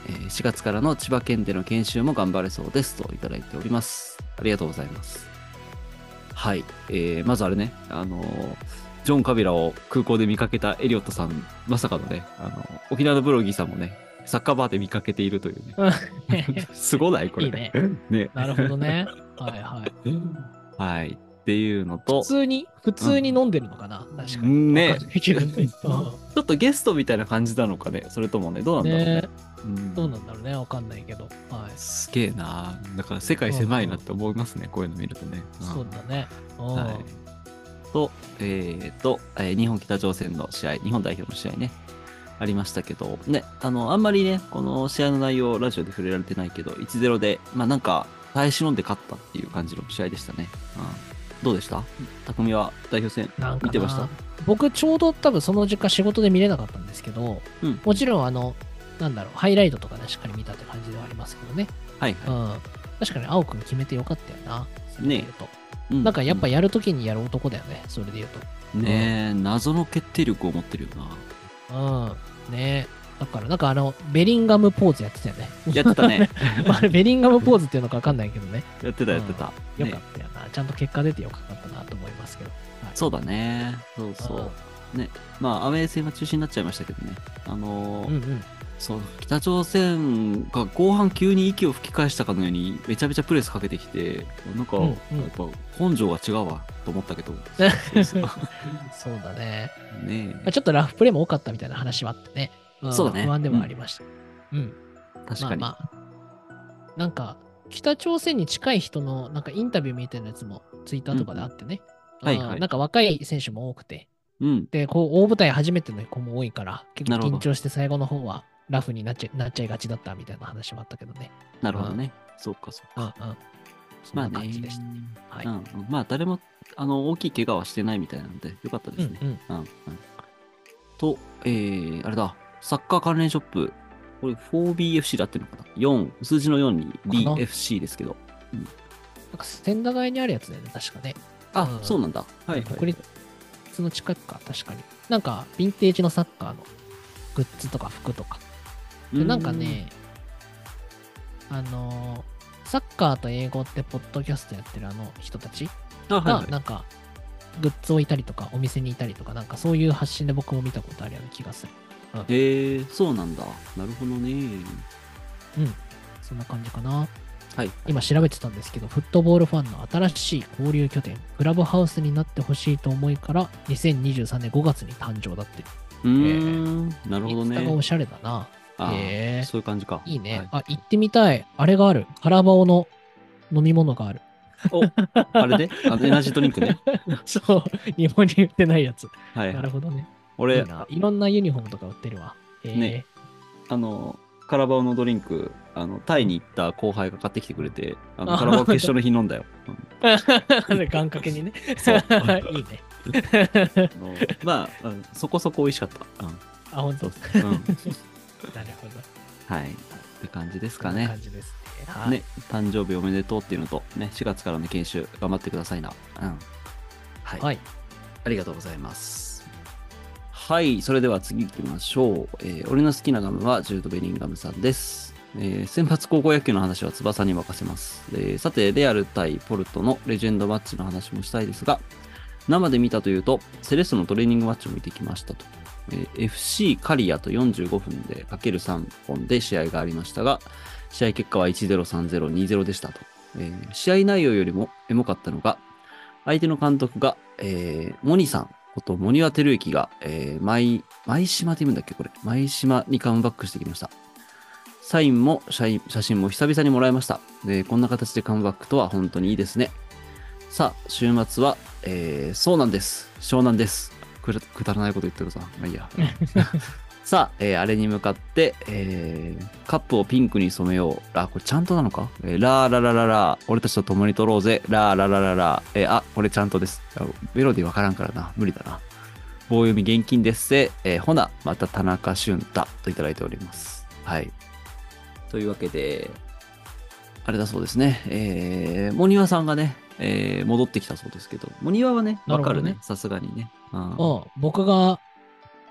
えーしがつからの千葉県での研修も頑張れそうですといただいております。ありがとうございます。はい。えーまずあれね、あのージョン・カビラを空港で見かけたエリオットさん、まさかのね、あの、沖縄のブロギーさんもね、サッカーバーで見かけているというね。すごないこれ。 いいね。 ね。 なるほどね。はいはい。 はい。っていうのと、 普通に、普通に飲んでるのかな、確かに。 ねわかんないけどね。 ちょっとゲストみたいな感じなのかね、それともね、どうなんだろうね。 ねうんどうなんだろうね。わかんないけど。はい。 すげえな。だから世界狭いなって思いますね、こういうの見るとね。うんそうだね。うんはい。と、えっ、と、えー日本北朝鮮の試合、日本代表の試合ね、ありましたけど、ね、あの、あんまりね、この試合の内容、ラジオで触れられてないけど、いちたいゼロで、まあなんか、耐え忍んで勝ったっていう感じの試合でしたね。うん、どうでした？匠は代表戦なんかな見てました？ 僕ちょうど多分その時間仕事で見れなかったんですけど、 うん。 もちろんあの、なんだろう、ハイライトとかでしっかり見たって感じではありますけどね。 はいはうん。確かに青くん決めてよかったよな。それで言うとい。うなんかやっぱやるときにやる男だよね。それで言うと。 ねえ、謎の決定力を持ってるよな。 うん。ねえ。だからなんかあの、ベリンガムポーズやってたよね。 やってたね。 まあ、ベリンガムポーズっていうのかわかんないけどね。 やってたやってた。 よかねったよな。ちゃんと結果出てよかったなと思いますけど。はいそうだね。そうそう。ね。まあ、アウェー戦は中止になっちゃいましたけどね。あのーうんうん。 そう、北朝鮮が後半急に息を吹き返したかのようにめちゃめちゃプレスかけてきて、なんか、 うんうんやっぱ根性が違うわと思ったけど。そうそうそうだね。 ねまあ、ちょっとラフプレーも多かったみたいな話はあってね。んそうだね不安ではありました。うん。 え、確かに。 まあまあ、なんか、北朝鮮に近い人のなんかインタビューみたいなやつもツイッターとかであってね。 うんはいはいうんなんか若い選手も多くて。 うん。 で、こう、大舞台初めての子も多いから、結構なるほど緊張して最後の方はラフになっちゃなっちゃいがちだったみたいな話もあったけどね。 なるほどね。そうかそううんか。 うん。そんまあねな感じでした。はい。 うんうん、まあ誰もあの大きい怪我はしてないみたいなのでよかったですね。 うんうんうんうんと、えー、あれだ、サッカー関連ショップ、これ フォービーエフシー で合ってるのかな ?よん、数字のよんに ビーエフシー ですけど。 なんか千駄ヶ谷にあるやつだよね、確かね。 あ、 うんそうなんだ。はい、はい。 国立の近くか、確かに。なんか、ヴィンテージのサッカーのグッズとか服とか。で、なんかね、あのーサッカーと英語ってポッドキャストやってるあの人たちうん、あ、はい、はが、 い。 なんか、グッズ置いたりとか、お店にいたりとか、なんかそういう発信で僕も見たことあるような気がする。 えー、そうなんだ。なるほどね。 うん。そんな感じかな。 はい。 今調べてたんですけど、フットボールファンの新しい交流拠点、クラブハウスになってほしいと思いから、にせんにじゅうさんねんごがつに誕生だって。 うーん、なるほどね。 インスタがおしゃれだな。 あーへーそういう感じか。 いいね。 はいあ、行ってみたい。あれがある。カラバオの飲み物がある。 お、あれであのエナジードリンクね。 そう。日本に売ってないやつ。 はい、はい。 なるほどね。い俺、 いな。いろんなユニフォームとか売ってるわ。へーねあの、カラバオのドリンク、あの、タイに行った後輩が買ってきてくれて、あのあカラバオ決勝の日飲んだよ。うん願掛けにね。 そういいね。 あのまあ、うんそこそこ美味しかった。うんあ、本当。 うんなるほど。 はい。って感じですこんなかね。 感じですね。はい。 ね、誕生日おめでとうっていうのと、ね、しがつからの研修頑張ってくださいな。うん。はい。 はい。 ありがとうございます。はい。それでは次行きましょう。えー俺の好きなガムはジュード・ベリンガムさんです。えー選抜高校野球の話は翼に任せます。えーさて、レアル対ポルトのレジェンドマッチの話もしたいですが、生で見たというと、セレッソのトレーニングマッチを見てきましたと。えー エフシー カリアとよんじゅうごふんでかけるさんぼんで試合がありましたが、試合結果はいちたいゼロ、さんたいゼロ、にたいゼロでしたと。えー試合内容よりもエモかったのが、相手の監督が、えーモニさんこと森和照之が、えー、舞、舞島って言うんだっけこれ。舞島にカムバックしてきました。サインも写写真も久々にもらいました。で、こんな形でカムバックとは本当にいいですね。さあ、週末は、えー、そうなんです。湘南です。くだくだらないこと言ってるさ。まあいいや。さあ、えーあれに向かって、えーカップをピンクに染めよう。あ、これちゃんとなのか、えーラーララララー、俺たちと共に撮ろうぜ。ラーララララー、えーあ、これちゃんとです。あメロディーわからんからな。無理だな。棒読み現金ですせ。えーほな、また田中俊太といただいております。はい。というわけで、あれだそうですね。えー、モニワさんがね、えー戻ってきたそうですけど、モニワはね、わかるね。さすがにね。うんうん、僕が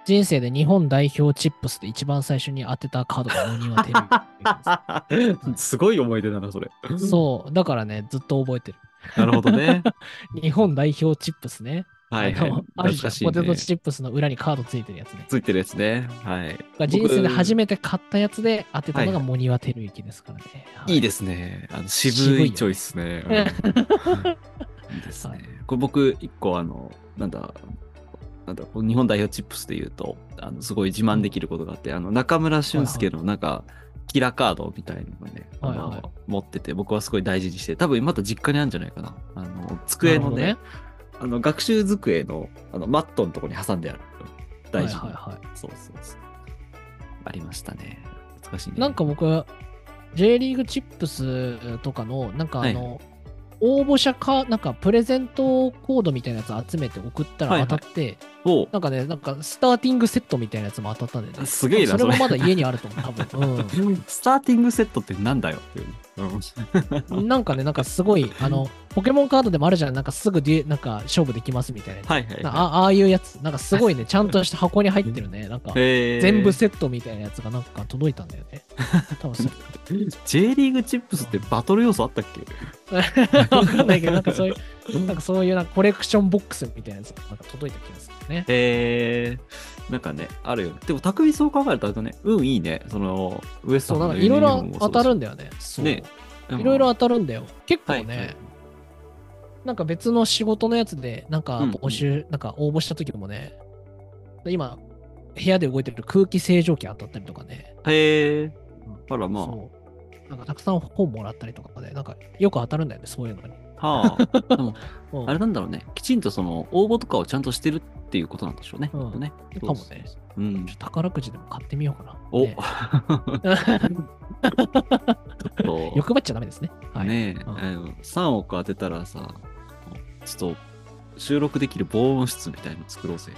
人生で日本代表チップスで一番最初に当てたカードが鬼はテレビ。 すごい思い出だな、それ。 そう、だからね、ずっと覚えてる。 なるほどね。 日本代表チップスね。 はいはい。 あのあるじゃん懐かしいね。 ポテトチップスの裏にカードついてるやつね。 ついてるやつね。はい。 が人生で初めめて買ったやつで当てたのがはいモニワ照之ですからね。 いいですすね。あの渋渋いよねいチョイスね。うんいいですはいね。これ僕、一個あの、なんだ、なんだ、日本代表チップスで言うと、あのすごい自慢できることがあって、あの中村俊輔のなんか、キラカードみたいなのがね、あのはいはい持ってて、僕はすごい大事にして、多分また実家にあるんじゃないかな。あの、机のね、 なるあの学習机のあのマットのところに挟んである。大事に。 はいはいはいそうそうそう。ありましたね。懐かしいね。 なんか僕、J リーグチップスとかの、なんかあの、 はい応募者か、なんかプレゼントコードみたいなやつ集めて送ったら当たって、 おうなんかね、なんかスターティングセットみたいなやつも当たったんだよね。 すげえなそれもそれまだ家にあると思う、多分。うん。 スターティングセットってなんだよっていう。うんなんかね、なんかすごい、あの、ポケモンカードでもあるじゃん、なんかすぐデュなんか勝負できますみたいなやつ。 はいはい、 なはあああいうやつ、なんかすごいね、ちゃんとした箱に入ってるね、なんかい。へー全部セットみたいなやつがなんか届いたんだよね。多分それ J リーグチップスってバトル要素あったっけわかんないけど、なんかそういう、なんかそういうなんかコレクションボックスみたいなやつがなんか届いた気がするね。 へえー、なんかね、あるよね。でも、匠そう考えると、あとね、運いいね。その、ウエスそう、 トなんかいろいろ当たるんだよね。そう。 ねいろいろ当たるんだよ。結構はいね、なんか別の仕事のやつで、なんかうん募集、なんか応募した時もね、今、部屋で動いてる空気清浄機当たったりとかね。 へえー、あらまあ。 そう。なんかたくさん本もらったりとかで、なんかよく当たるんだよね、そういうのに。 はあ。でも、 うんあれなんだろうね。きちんとその、応募とかをちゃんとしてるっていうことなんでしょうね。 うんきっとね。 かもねそうそうそう。うんちょっ。と宝くじでも買ってみようかな。 お、 ねそう欲張っちゃダメですね。はい。 ねえ、 うんあのさんおく当てたらさ、ちょっと収録できる防音室みたいなの作ろうぜ。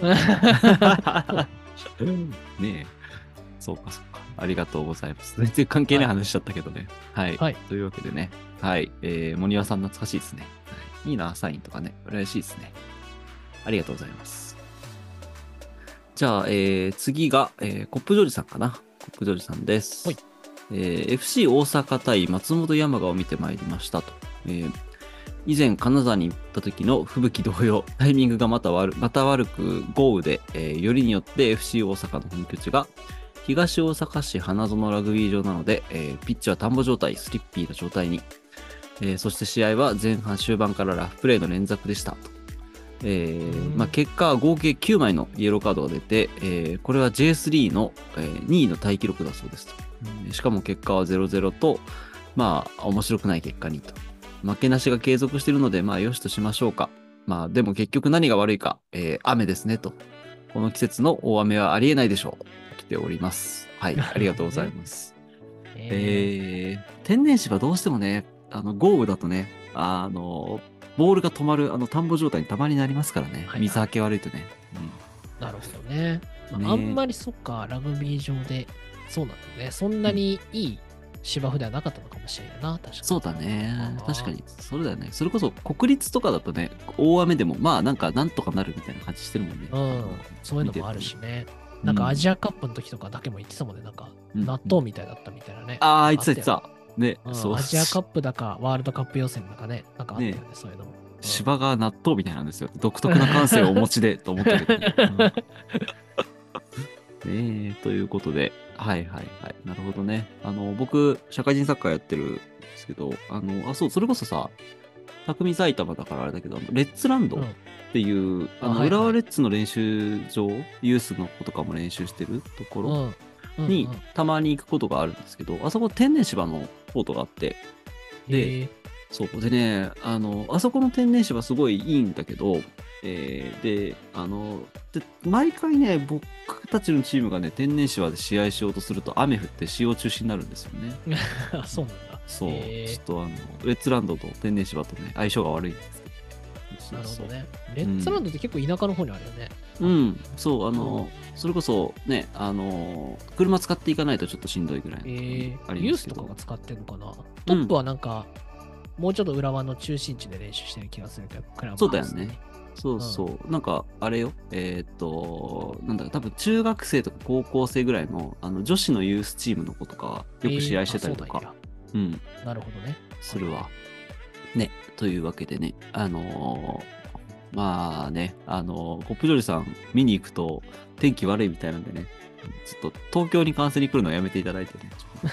ねえ、そうかそうか。ありがとうございます。全然関係ない話しちゃったけどね。はい。 はいというわけでね、はい。えー、森輪さん懐かしいですね。はい、いいな、サインとかね。羨ましいですね。ありがとうございます。じゃあ、えー、次が、えー、コップジョージさんかな。コップジョージさんです。 はいえー、エフシー 大阪対松本山雅を見てまいりましたと。えー以前、金沢に行った時の吹雪同様、タイミングがまた悪また悪く豪雨で、えーよりによって エフシー 大阪の本拠地が東大阪市花園ラグビー場なので、えーピッチは田んぼ状態、スリッピーな状態に。えーそして試合は前半終盤からラフプレーの連続でしたと。えーうんまあ、結果は合計きゅうまいのイエローカードが出て、えーこれは ジェイスリー の、えーにいのタイ記録だそうですと。うんしかも結果はゼロゼロと、まあ、面白くない結果にと。負けなしが継続しているので、まあ、よしとしましょうか。まあ、でも結局何が悪いか、えー雨ですねと。この季節の大雨はありえないでしょう。来ております。はい、ありがとうございます。 ええー、天然芝どうしてもね、あの豪雨だとね、あの、ボールが止まる、あの、田んぼ状態にたまになりますからね。 はい水はけ悪いとね。 ーなるほどね。まあねあんまりそっか、ラグビー場で、そうなんだね。そんなにいい芝生ではなかったのかもしれないな、確かに。 そうだねあ。ー確かに。それだよね。それこそ国立とかだとね、大雨でも、まあなんかなんとかなるみたいな感じしてるもんね。 うん、そういうのもあるしね。なんかアジアカップの時とかだけも言ってたもんね。なんかうん納豆みたいだったみたいなね。 ああ、言ってた言ってあた。ね、 うんそう。 アジアカップだか、ワールドカップ予選だかね。なんかあったよね、 ねそういうのも。うん芝が納豆みたいなんですよ。独特な感性をお持ちでと思ったけどね。うんねえ、ということで、はいはいはい。なるほどね。あの、僕、社会人サッカーやってるんですけど、あの、あ、そう、それこそさ、匠埼玉だからあれだけど、あのレッツランドっていう、あの、 あはいはい浦和レッズの練習場、ユースの子とかも練習してるところうんうんにうんたまに行くことがあるんですけど、あそこ天然芝のコートがあって、でへーそう。でね、あの、あそこの天然芝すごいいいんだけど、えーで、あの、で、毎回ね、僕たちのチームがね、天然芝で試合しようとすると雨降って使用中止になるんですよね。 あそうなんだ。 そう。 へーちょっとあの、レッツランドと天然芝とね、相性が悪いんですけど。そうそうなるほどね。レッツランドって結構田舎の方にあるよね。 うん、そう、あの、 うそれこそね、あの、車使っていかないとちょっとしんどいぐらいのところにえー、 ありユーますけど。 スとかが使ってるのかな。トップはなんか、もうちょっと浦和の中心地で練習してる気がするけど、クラブそうだハウスでよね。 そうそう。なんか、あれよ。えーっと、なんだろう、多分中学生とか高校生ぐらいの、あの、女子のユースチームの子とかは、よく試合してたりとか、 えーあうん、 そうなんやなるほどね。 するわ。ね。というわけでね、あのーまあね、あのーコップジョージさん見に行くと天気悪いみたいなんでね、ちょっと東京に観戦に来るのはやめていただいてね。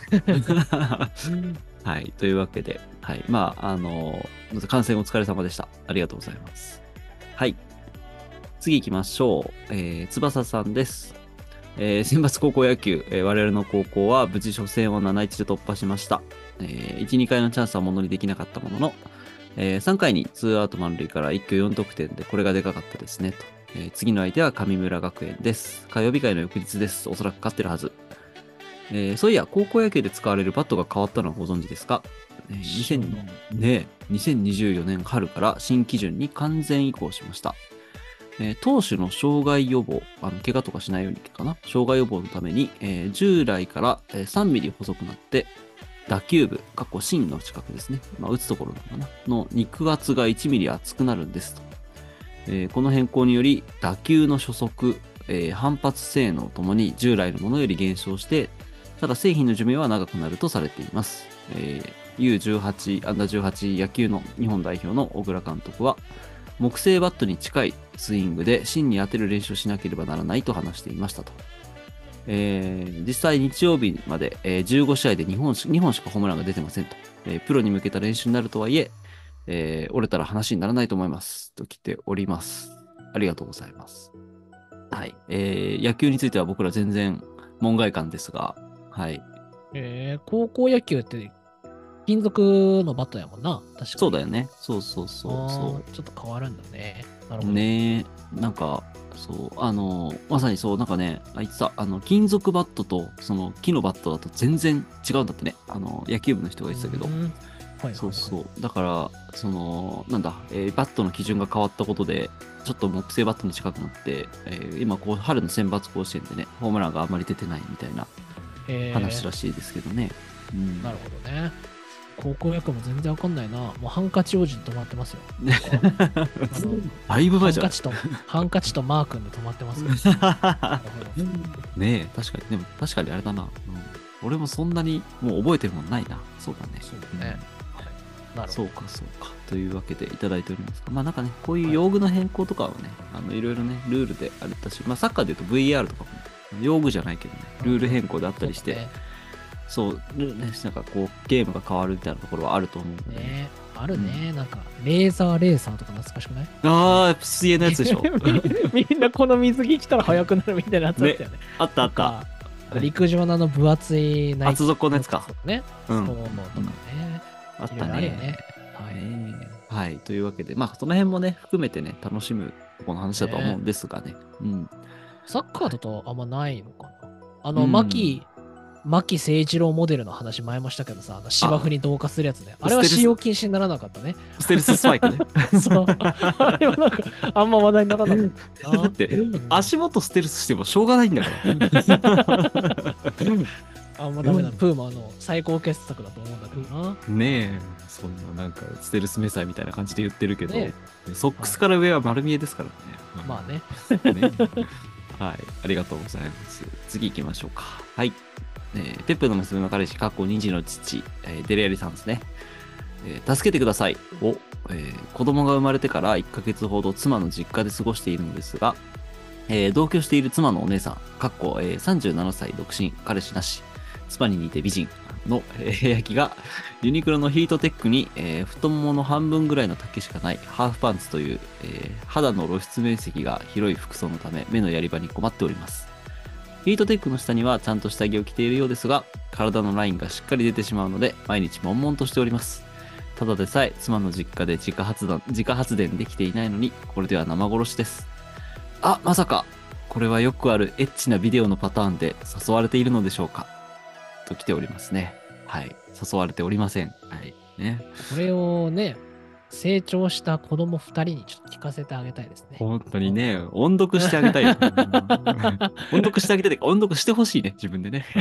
はい。というわけで、はい。まあ、あのーまず観戦お疲れ様でした。ありがとうございます。はい。次行きましょう。えー、翼さんです。えー選抜高校野球、えー我々の高校は無事初戦をなないちで突破しました。えーいち、にかいのチャンスはものにできなかったものの、えーさんかいにツーアウト満塁から一挙よん得点でこれがでかかったですねと。えー次の相手は神村学園です。火曜日会の翌日です。おそらく勝ってるはず。えーそういや、高校野球で使われるバットが変わったのはご存知ですか？えーにせんねにせんにじゅうよねん春から新基準に完全移行しました。えー投手の障害予防、あの怪我とかしないようにかな、障害予防のために、えー従来から、えーさんミリ細くなって、打球部、かっこ芯の近くですね、まあ、打つところなのかな、の肉厚がいちミリ厚くなるんですと。えーこの変更により、打球の初速、えー反発性能ともに従来のものより減少して、ただ製品の寿命は長くなるとされています。えー ユーじゅうはち、アンダーじゅうはち野球の日本代表の小倉監督は、木製バットに近いスイングで芯に当てる練習をしなければならないと話していましたと。えー実際日曜日まで、えーじゅうご試合でにほんしにほんしかホームランが出てませんと。えープロに向けた練習になるとはいえ、えー折れたら話にならないと思います。と来ております。ありがとうございます。はい。えー野球については僕ら全然門外漢ですが、はい。 えー高校野球って金属のバットやもんな。確かに。 そうだよね。そうそうそうあそーちょっと変わるんだね。なるほう。 ど。 ねえ、なんか、そう、あの、まさにそう、なんかね、あいつさ、あの、金属バットと、その、木のバットだと全然違うんだってね。あの、野球部の人が言ってたけど。 うんはいはいはい、 そうそう。だから、その、なんだ、えーバットの基準が変わったことで、ちょっと木製バットに近くなって、えー今、こう、春の選抜甲子園でね、ホームランがあんまり出てないみたいなえー話らしいですけどね。うん。 なるほどね。高校野球も全然わかんないな。もうハンカチ王子に止まってますよ。 ねあのだいぶ前じゃんハンカ。チと、ハンカチとマー君で止まってますよ。なるほどねえ、確かに。でも、確かにあれだな。うん俺もそんなにもう覚えてるもんないな。そうだね。 そうだね。はいなるほど。 そうか、そうか。というわけでいただいておりますが、まあなんかね、こういう用具の変更とかはね、あの、いろいろね、ルールであれだし、まあサッカーで言うと ブイアール とかも、用具じゃないけどね、ルール変更であったりして、そう,、ね、なんかこう、ゲームが変わるみたいなところはあると思うので、 ねねあるね、なんか、レーザーレーサーとか懐かしくないああ、水泳のやつでしょ。 みみんなこの水着着たら速くなるみたいなやつあったよね。 あったあった。 か陸上のあの分厚いナイ厚底のやつか。 ね。 うんそういうのとかね。 あったいろいろあるよね。 ね。はい。 ねはい。というわけで、まあ、その辺もね、含めてね、楽しむこの話だとは思うんですがね。うん。 サッカーだとあんまないのかな。あの、 うん牧、牧誠一郎モデルの話前もしたけどさ、あの芝生に同化するやつね。あれはステルス使用禁止にならなかったね。 ステルススパイクね。 そう。あれはなんか、あんま話題にならなかったな。 だって、足元ステルスしてもしょうがないんだから。 あんまダメだ。プーマの最高傑作だと思うんだけどな。 ねえ、そんななんかステルスメサイみたいな感じで言ってるけど、 ねソックスから上は丸見えですからね。 まあね。 ねはい、ありがとうございます。次行きましょうか。はい。えー、ペップの娘の彼氏、かっこに児の父、えーデレアリさんですね。えー助けてくださいを、えー子供が生まれてからいっかげつほど妻の実家で過ごしているのですが、えー同居している妻のお姉さん、かっこ、えーさんじゅうななさい独身、彼氏なし、妻に似て美人の、えー部屋着が、ユニクロのヒートテックに、えー太ももの半分ぐらいの丈しかないハーフパンツという、えー肌の露出面積が広い服装のため目のやり場に困っております。ヒートテックの下にはちゃんと下着を着ているようですが、体のラインがしっかり出てしまうので、毎日悶々としております。ただでさえ妻の実家で自家発電、自家発電できていないのに、これでは生殺しです。あ、まさか、これはよくあるエッチなビデオのパターンで誘われているのでしょうかと来ておりますね。はい。誘われておりません。はい。ね。 これをね、成長した子供二人にちょっと聞かせてあげたいですね。 本当にね、音読してあげたいよ。音読してあげたいというか、音読してほしいね、自分でね。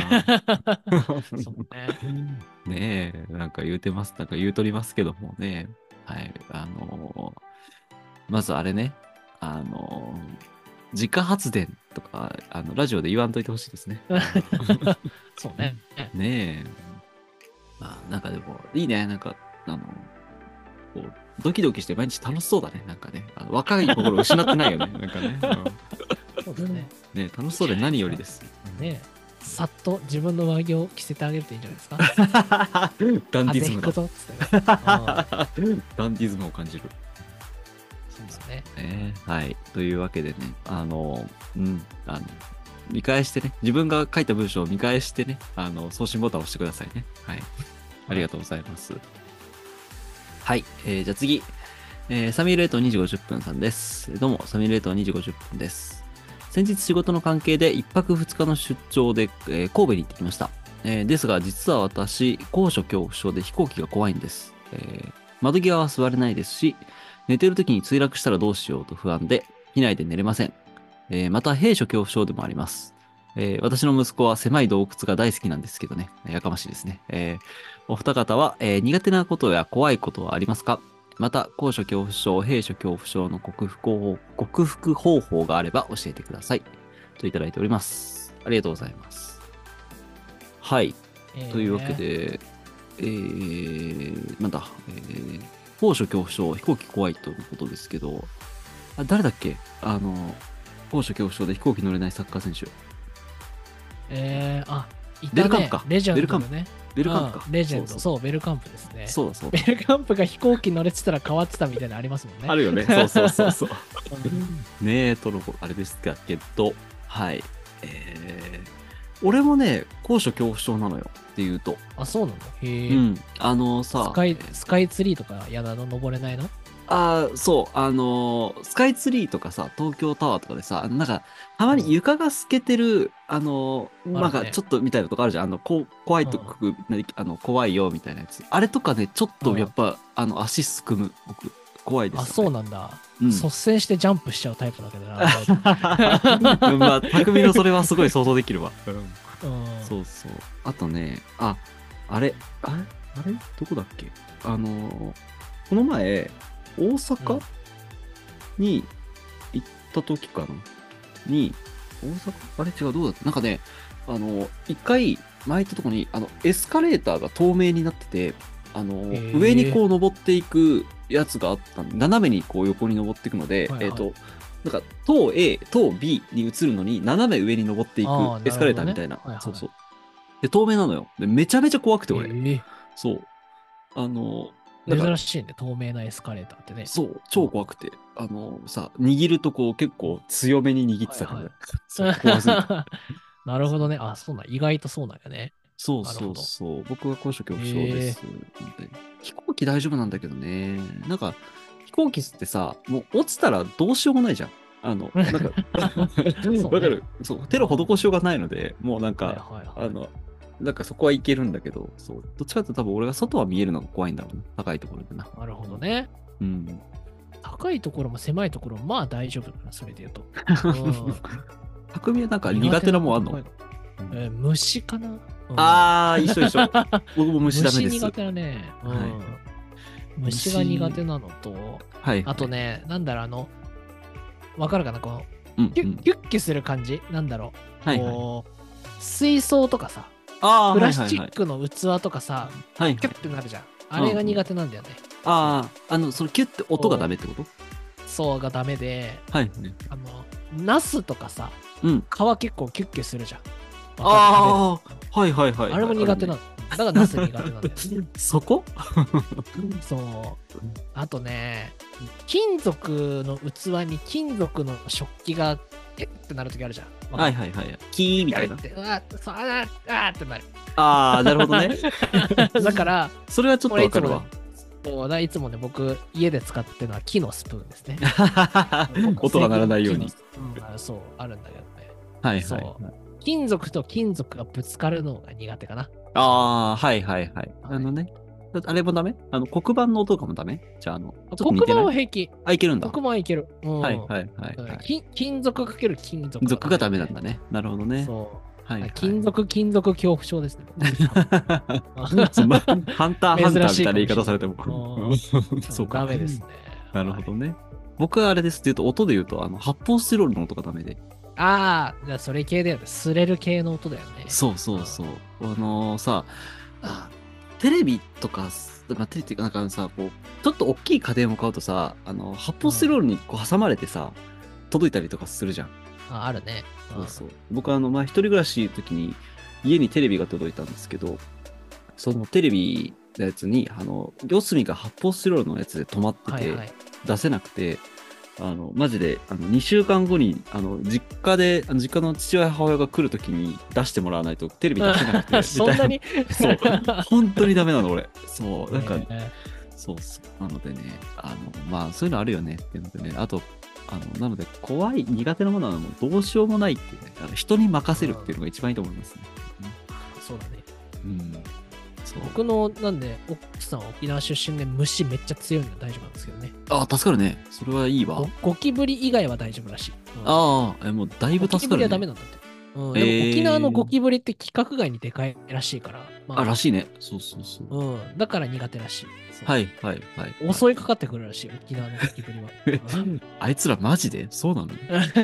そうね。 ねえ、なんか言うてます、なんか言うとりますけどもね。はい。あのーまずあれね、 あの、自家発電とか、あの、ラジオで言わんといてほしいですね。 そうね。 ねえ。まあ、なんかでも、いいね。なんか、あの、こう、ドキドキして毎日楽しそうだね。なんかね。あの若い心を失ってないよね。なんかね。 そうですね。 うん、ね楽しそうで何よりです。 ねさっと自分の上着を着せてあげるといいんじゃないですか。 ダンディズムだ。 風邪ひくぞっつってね。うんダンディズムを感じる。 そうですね。 ねはい。というわけでね、あの、うん、あの、見返してね、自分が書いた文章を見返してね、あの、送信ボタンを押してくださいね。はい。ありがとうございます。はい。えー、じゃあ次。えー、サミーレートにじごじゅっぷんさんです。どうも、サミーレートにじごじゅっぷんです。先日仕事の関係でいっぱくふつかの出張で、えー神戸に行ってきました。えーですが、実は私、高所恐怖症で飛行機が怖いんです。えー窓際は座れないですし、寝てる時に墜落したらどうしようと不安で、機内で寝れません。えーまた、閉所恐怖症でもあります。えー私の息子は狭い洞窟が大好きなんですけどね。やかましいですね。えーお二方は、えー苦手なことや怖いことはありますか？また、高所恐怖症、閉所恐怖症の克服方法、克服方法があれば教えてください。といただいております。ありがとうございます。はい。 えーというわけで、えー、なんだ、えー、高所恐怖症、飛行機怖いということですけど、あ誰だっけあの、高所恐怖症で飛行機乗れないサッカー選手。 えー、あ、いたね。 ベルカンプかレジェンドベルカンプね。 ベルカンプか。 うんレジェンド、 そうそうベルカンプですね。 そうだそうだ。 ベルカンプが飛行機乗れてたら変わってたみたいなのありますもんね。 あるよね。そうそうそうそう。 うんねえ、との、あれですけど、はい。えー、俺もね、高所恐怖症なのよっていうと。 あ、そうなのへえ、 うん。あのさ、 スカイ、スカイツリーとかやだの登れないのああ、そう、あのースカイツリーとかさ、東京タワーとかでさ、あのなんか、たまに床が透けてる、あのーんなんかちょっとみたいなとこあるじゃん。あの、こ怖いとこ、あの、怖いよみたいなやつ。あれとかね、ちょっとやっぱ、あの、足すくむ。僕、怖いですよ、 あ、 ね。 そうなんだ、 うん率先してジャンプしちゃうタイプだけどな。 まあ、匠のそれはすごい想像できるわ。 うん、 そうそう。あとね、あ、あれ、あれあれどこだっけあのーこの前、大阪、 うんに行った時かなに、大阪あれ違う、どうだったなんかね、あの、一回、前行ったとこに、あの、エスカレーターが透明になってて、あの、 へー上にこう登っていくやつがあったんで、斜めにこう横に登っていくので、 はいはいえっ、と、なんか、塔 A、塔 B に移るのに、斜め上に登っていくあーなるほどねエスカレーターみたいな。 はいはいそうそう。で、透明なのよ。で、めちゃめちゃ怖くて、俺。 えそう。あの、だから珍しいね、透明なエスカレーターってね。 そう、超怖くて。あのさ、握るとこう結構強めに握ってたから、 はいはいそう怖すぎてなるほどね。あ、そうなん、意外とそうなんやね。 そうそうなるほどそう。僕は高所恐怖症です。で飛行機大丈夫なんだけどね。なんか、飛行機ってさ、もう落ちたらどうしようもないじゃん。あの、なんか、 ねわかるそう、手の施しようがないので、もうなんか、 はいはいはいあの、なんかそこはいけるんだけど、そう、どっちかっていうと多分俺が外は見えるのが怖いんだろうな。高いところでな。 なるほどね。 うん。 高いところも狭いところもまあ大丈夫だな、それで言うと。うん匠はなんか苦手なもんあんの、 えー虫かな、うんあー、一緒一緒。僕も虫ダメです。 虫苦手だね。うんはい虫が苦手なのと、 はい。 あとね、なんだろう、あの、わかるかなこの、 うん、 キュうんッキュッキュする感じなんだろう。 はいはい。 こう、水槽とかさ、 ああ、 プラスチッはいクの器とかさ、 はいはい。 キュッてなるじゃん。あれが苦手なんだよね。 ああ、あの、そのキュッて音がダメってことそうがダメで、 はい。 あの、ナスとかさ、 うん。 皮結構キュッキュするじゃん。 ああ、はいはいはい。 あれも苦手なの。だからナス苦手なんだよね。 そこそう。あとね、金属の器に金属の食器がえってなるときあるじゃん。 はいはいはい。キーみたいな。 ってうわそうあーあーってなる。 ああ、なるほどね。 だから、 それはちょっとわかるわ。 そうだいつもね、僕、家で使ってるのは木のスプーンですね。 音が鳴らないように。 木のスプーンがそう、あるんだけどね。 はいそはいう金属と金属がぶつかるのが苦手かな。 ああ、はいはいはい。 はいあのね。あれもダメあの、黒板の音とかもダメじゃあ、あの、ちょっと似黒板てないは平気。 あ、いけるんだ。 黒板はいける。うんはいはいはいはい。 金金属かける金属金属がダメなんだね。なるほどね。 そう。 はいはい。 金属金属恐怖症ですね。 そうまハンターハンターみたいな言い方されても。 うんそうか。 ダメですね。 なるほどね。 僕はあれですって言うと、音で言うと、あの、発泡スチロールの音がダメで。 ああ、じゃあそれ系だよね。擦れる系の音だよね。 そうそうそう。あのーさ、あテレビとか、まあ、テレビっていうか、なんかさ、こう、ちょっと大きい家電を買うとさ、あの、発泡スチロールにこう挟まれてさ、届いたりとかするじゃん。 あ、あるね。 そうそう。僕はあの、まあ、一人暮らしの時に、家にテレビが届いたんですけど、そのテレビのやつに、あの、四隅が発泡スチロールのやつで止まってて、 はいはい。 出せなくて、あの、マジで、あの、にしゅうかんごに、あの、実家で、あの実家の父親、母親が来るときに出してもらわないとテレビ出せなくて。 そんなにそう。本当にダメなの、俺。そう。なんか、 えそうそう。なのでね、あの、まあ、そういうのあるよねっていうのでね、あと、あの、なので、怖い、苦手なものはもうどうしようもないっていうね、あの人に任せるっていうのが一番いいと思いますね。 ーそうだね。 うん。そう。 僕の、なんで、奥さんは沖縄出身で虫めっちゃ強いので大丈夫なんですけどね。 あ、助かるね。それはいいわ。 ゴゴキブリ以外は大丈夫らしい。うんああ、え、もうだいぶゴキブ助かるね。 リはダメなんだって。うん、 えーでも沖縄のゴキブリって規格外にでかいらしいから。まあ、らしいね。そうそうそう。 うん。だから苦手らしい。そうはいはいはい。 襲いかかってくるらしい、沖縄のゴキブリは。うんあいつらマジでそうなの？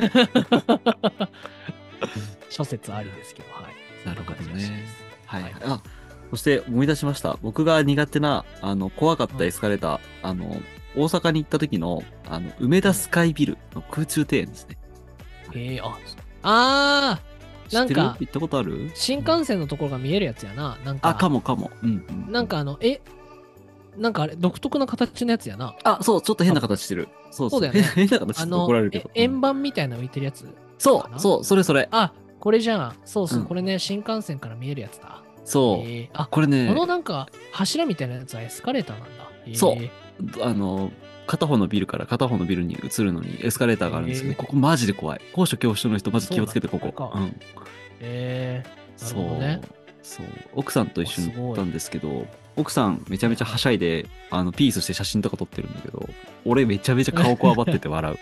諸説ありですけど、はい。 なるほどそんな感じらしいでねす。 はい。 はいあ、そして思い出しました。僕が苦手な、あの、怖かったエスカレーター、あの、大阪に行った時の、あの、梅田スカイビルの空中庭園ですね。 へえ、あ、あー、なん知ってる？ か、 行ったことある？ 新幹線のところが見えるやつやな。なんか、 あ、かもかも。うん、うん。 なんかあの、え、なんかあれ、独特な形のやつやな。 あ、そう、ちょっと変な形してる。そうそうだよね変変な形してあの怒られるけど。 え円盤みたいな浮いてるやつ。かなそう、そう、それそれ。 あ、これじゃん。そうそう、 うんこれね、新幹線から見えるやつだ。 そう。 へえあ、 これねこ、のなんか、柱みたいなやつはエスカレーターなんだ。へえそうあの、片方のビルから片方のビルに移るのにエスカレーターがあるんですけど、 へーここマジで怖い。高所恐怖症の人マジ気をつけて、ここ。 そうなんだこれかうん。 へえなるほどね。 そう。そう。奥さんと一緒にあすごい行ったんですけど、奥さんめちゃめちゃはしゃいで、あの、ピースして写真とか撮ってるんだけど、俺めちゃめちゃ顔こわばってて笑う。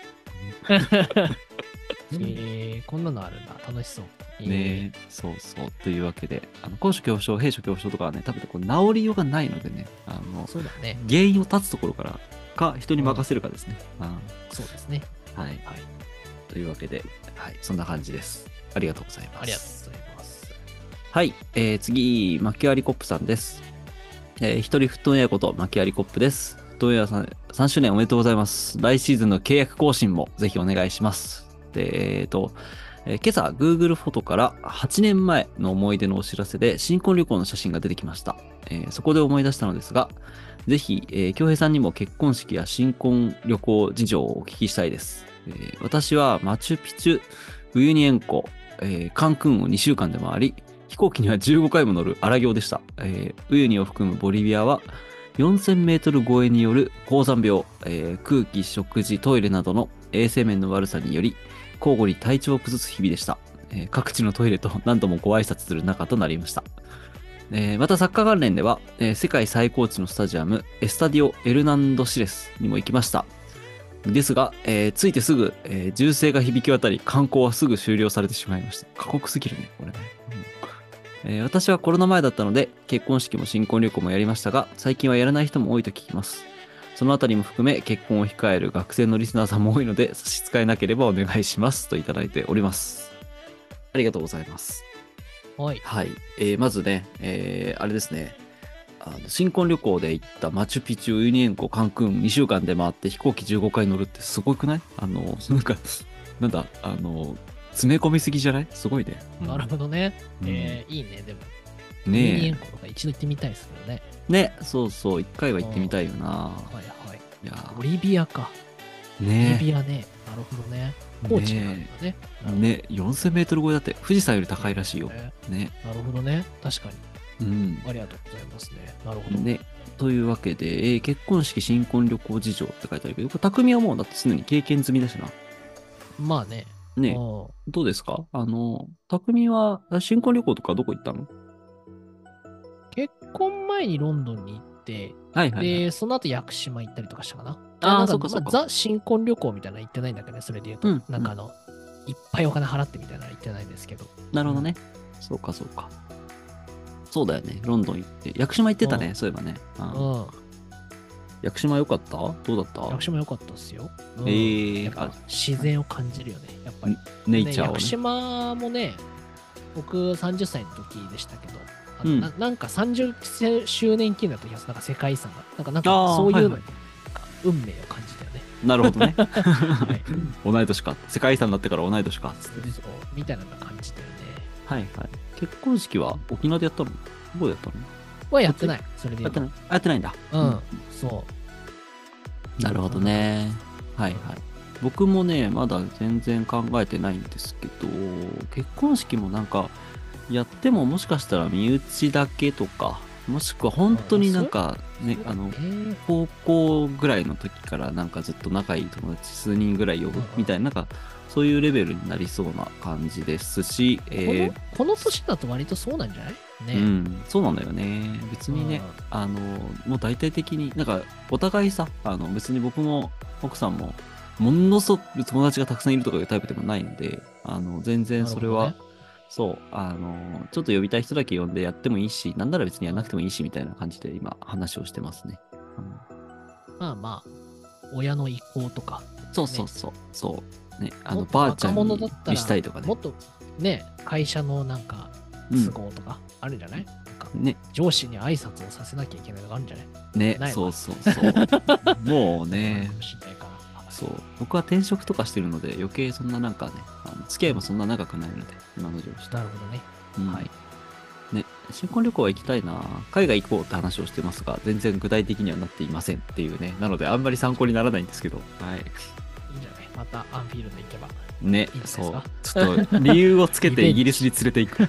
へえこんなのあるんだ。楽しそう。へえねえ、そうそう。というわけで、あの高所恐怖症、平所恐怖症とかはね、多分こう治りようがないのでね、あの、 そうだね。 原因を断つところからか、人に任せるかですね。あそうですね。 はい。 はい。 というわけで、はい、そんな感じです。ありがとうございます。 ありがとうございます。 はい、えー、次、マキアリコップさんです。えー、一人フットウェアことマキアリコップです。フットウェアさんさん周年おめでとうございます。来シーズンの契約更新もぜひお願いします。で、えっ、と、えー今朝 Google フォトからはちねんまえの思い出のお知らせで新婚旅行の写真が出てきました。えーそこで思い出したのですが、ぜひ、えー、京平さんにも結婚式や新婚旅行事情をお聞きしたいです。えー私はマチュピチュ、ウユニ塩湖、えーカンクンをにしゅうかんで回り、飛行機にはじゅうごかいも乗る荒行でした。えーウユニを含むボリビアはよんせんメートル超えによる高山病、えー空気、食事、トイレなどの衛生面の悪さにより、交互に体調を崩す日々でした。えー各地のトイレと何度もご挨拶する中となりました。えーまたサッカー関連では、えー世界最高地のスタジアム、エスタディオ・エルナンドシレスにも行きました。ですが、えー着いてすぐ、えー銃声が響き渡り、観光はすぐ終了されてしまいました。過酷すぎるね、これね。うんえー私はコロナ前だったので、結婚式も新婚旅行もやりましたが、最近はやらない人も多いと聞きます。そのあたりも含め、結婚を控える学生のリスナーさんも多いので、差し支えなければお願いします。といただいております。ありがとうございます。 はい。 はい。えーまずね、えーあれですね。あの新婚旅行で行ったマチュピチュ、ウユニ塩湖、カンクンにしゅうかんで回って飛行機じゅうごかい乗るってすごくない？あの、なんか、なんだ、あの、詰め込みすぎじゃない？すごいね。うんなるほどね。 うんえーいいね。でも、ユニね塩湖とか一度行ってみたいですけどね。 え。ね、そうそう、一回は行ってみたいよな。 はいはい。 いやボリビアか。ボリねビアね。なるほどね。高知なんだね。 え。ね、よんせんメートル超えだって、富士山より高いらしいよ。 ねね。 なるほどね。確かに。 うん。 ありがとうございますね。なるほど。 ね。というわけで、えー結婚式、新婚旅行事情って書いてあるけど、これ匠はもうだってすでに経験済みだしな。 まあね。 ねえ、 うんどうですか？あの、匠はあ新婚旅行とかどこ行ったの？ 結婚前にロンドンに行って、 はいはい、はい。 で、その後屋久島行ったりとかしたかな。 あーなんそっかそっかまあザ新婚旅行みたいなの行ってないんだけどね、それで言うと。 うんなんかあの、いっぱいお金払ってみたいなの行ってないんですけど。 なるほどね。そうかそうか。そうだよね。ロンドン行って。屋久島行ってたね、 うんそういえばね。 ううんん。 屋久島良かった？どうだった屋久島良かったですよ。うんえーやっぱあ自然を感じるよね、やっぱり。ね、 ネイチャーをね。 屋久島もね、僕さんじゅっさいの時でしたけど、あのうんななんかさんじゅっしゅうねん記念だった気がする、なんか世界遺産が。なんか、なんかあーそういうのに、 はいはいなんか運命を感じたよね。 なるほどね。 はい。 同い年か。世界遺産になってから同い年か。つってそうみたいなのが感じたよね。 はいはい。結婚式は沖縄でやったの？どこでやったの？ はやってない、それで言うと。 やってない。あやってないんだ。 うん、そなるほどね。はいはい。僕もね、まだ全然考えてないんですけど、結婚式もなんか、やってももしかしたら身内だけとか、もしくは本当になんかね、 う。 あの、 えー高校ぐらいの時からなんかずっと仲いい友達数人ぐらい呼ぶみたいな、なんかそういうレベルになりそうな感じですし、えーこのこの年だと割とそうなんじゃないね。 うん、そうなんだよね。別にね、あの、もう大体的に、なんか、お互いさ、あの、別に僕も奥さんも、ものすごく友達がたくさんいるとかいうタイプでもないんで、あの、全然それは、 なるほそう、あの、ちょっと呼びたい人だけ呼んでやってもいいし、なんなら別にやらなくてもいいし、みたいな感じで今、話をしてますね。うんまあまあ、親の意向とか、 そうそうそう、そう。ね、あの、 もっとばあちゃん若者だにったら見したいとかねも。っとね、会社のなんかうん都合とかあるんじゃない、なんかね、 上司に挨拶をさせなきゃいけないのがあるんじゃないねない、わそうそうそう。もうねか、もしれないから。 そう。僕は転職とかしてるので、余計そんななんかね、あの付き合いもそんな長くないので、今の上司と。 なるほどね。 うんはい。 ね、新婚旅行は行きたいな。海外行こうって話をしてますが、全然具体的にはなっていませんっていうね。なので、あんまり参考にならないんですけど。はい。 いいんじゃないまたアンフィールド行けば。 ねいい、ですそうか。 ちょっと理由をつけてリベンジイギリスに連れて行く。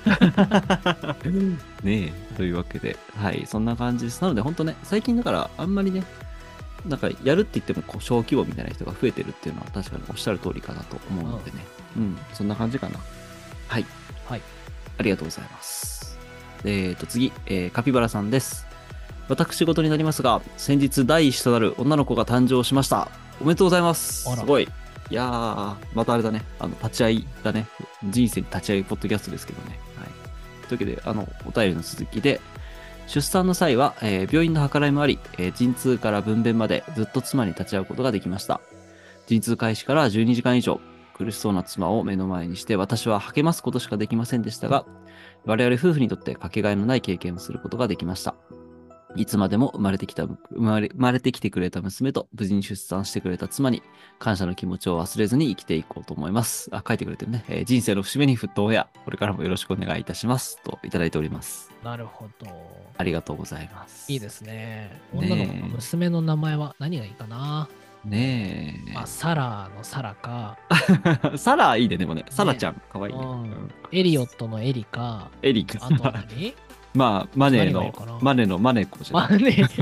ねえ、というわけで、はい、そんな感じです。なので、本当ね、最近だから、あんまりね、なんかやるって言ってもこう小規模みたいな人が増えてるっていうのは確かにおっしゃる通りかなと思うのでね。うん、そんな感じかな。はい。 はい。 ありがとうございます。えーと、次、えーカピバラさんです。私事になりますが、先日第一子となる女の子が誕生しました。おめでとうございます。 あらすごい。いやー、またあれだね。あの、立ち会いだね。人生に立ち会いポッドキャストですけどね。はい。というわけで、あの、お便りの続きで、出産の際は、えー病院の計らいもあり、えー陣痛から分娩までずっと妻に立ち会うことができました。陣痛開始からじゅうにじかん以上、苦しそうな妻を目の前にして、私は励ますことしかできませんでしたが、我々夫婦にとってかけがえのない経験をすることができました。いつまでも生まれてきた、生まれ、生まれてきてくれた娘と無事に出産してくれた妻に感謝の気持ちを忘れずに生きていこうと思います。あ、書いてくれてるね。えー人生の節目に沸騰や、これからもよろしくお願いいたします。といただいております。 なるほど。 ありがとうございます。 いいですね。 ねえ女の子の娘の名前は何がいいかな、 ねまあ、サラのサラか、 え。サラいいね、でもね。サラちゃん、かわいいね。 うんうんエリオットのエリか、 エリック。 あと何まあ、マネーの何がいいかな、 マネーのマネー子じゃマない。 ネ、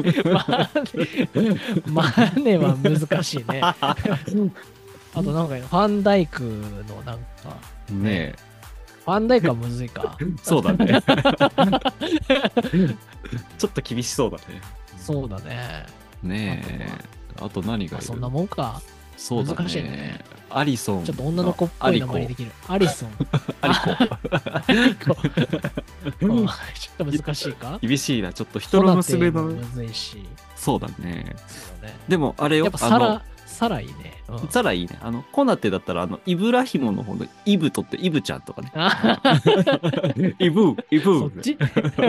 マネ、マネは難しいね。あとなんかファンダイクのなんか、 ねファンダイクはむずいか。 え。そうだね。ちょっと厳しそうだね。 そうだね。 ねえ。あと何がいるまあそんなもんか。 そうだね。 難しいねアリソン。 ちょっと女の子っぽい名前にできる。アリソン。 アリコ。 アリコ。うんちょっと難しいか厳しいな。ちょっと人の娘のホナテも。むずいし。 そうだね。 そうだね。 でも、あれよ。 やっぱサあラ、サラいいね。うんのサラいいね。あの、コナテだったら、あの、イブラヒモの方のイブとってイブちゃんとかね。 あイブ、イブ。 そっちちょ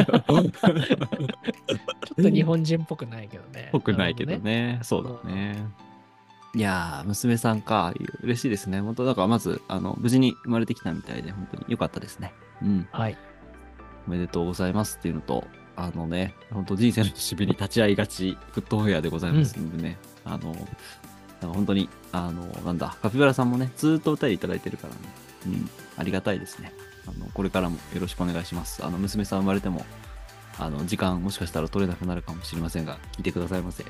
っと日本人っぽくないけどね。 ぽくないけどなるね。そうだね。いやー、娘さんか。嬉しいですね。本当だからまず、あの、無事に生まれてきたみたいで、本当に良かったですね。うん。 ほどね。はい。 おめでとうございますっていうのと、あのね、本当人生の節目に立ち会いがち、フットウェアでございますのでね、あの、なんか本当に、あの、なんだ、カピバラさんもね、ずーっとお便りいただいてるからね、うん、ありがたいですね。あの、これからもよろしくお願いします。あの、娘さん生まれても、あの、時間もしかしたら取れなくなるかもしれませんが、聞いてくださいませ。うん。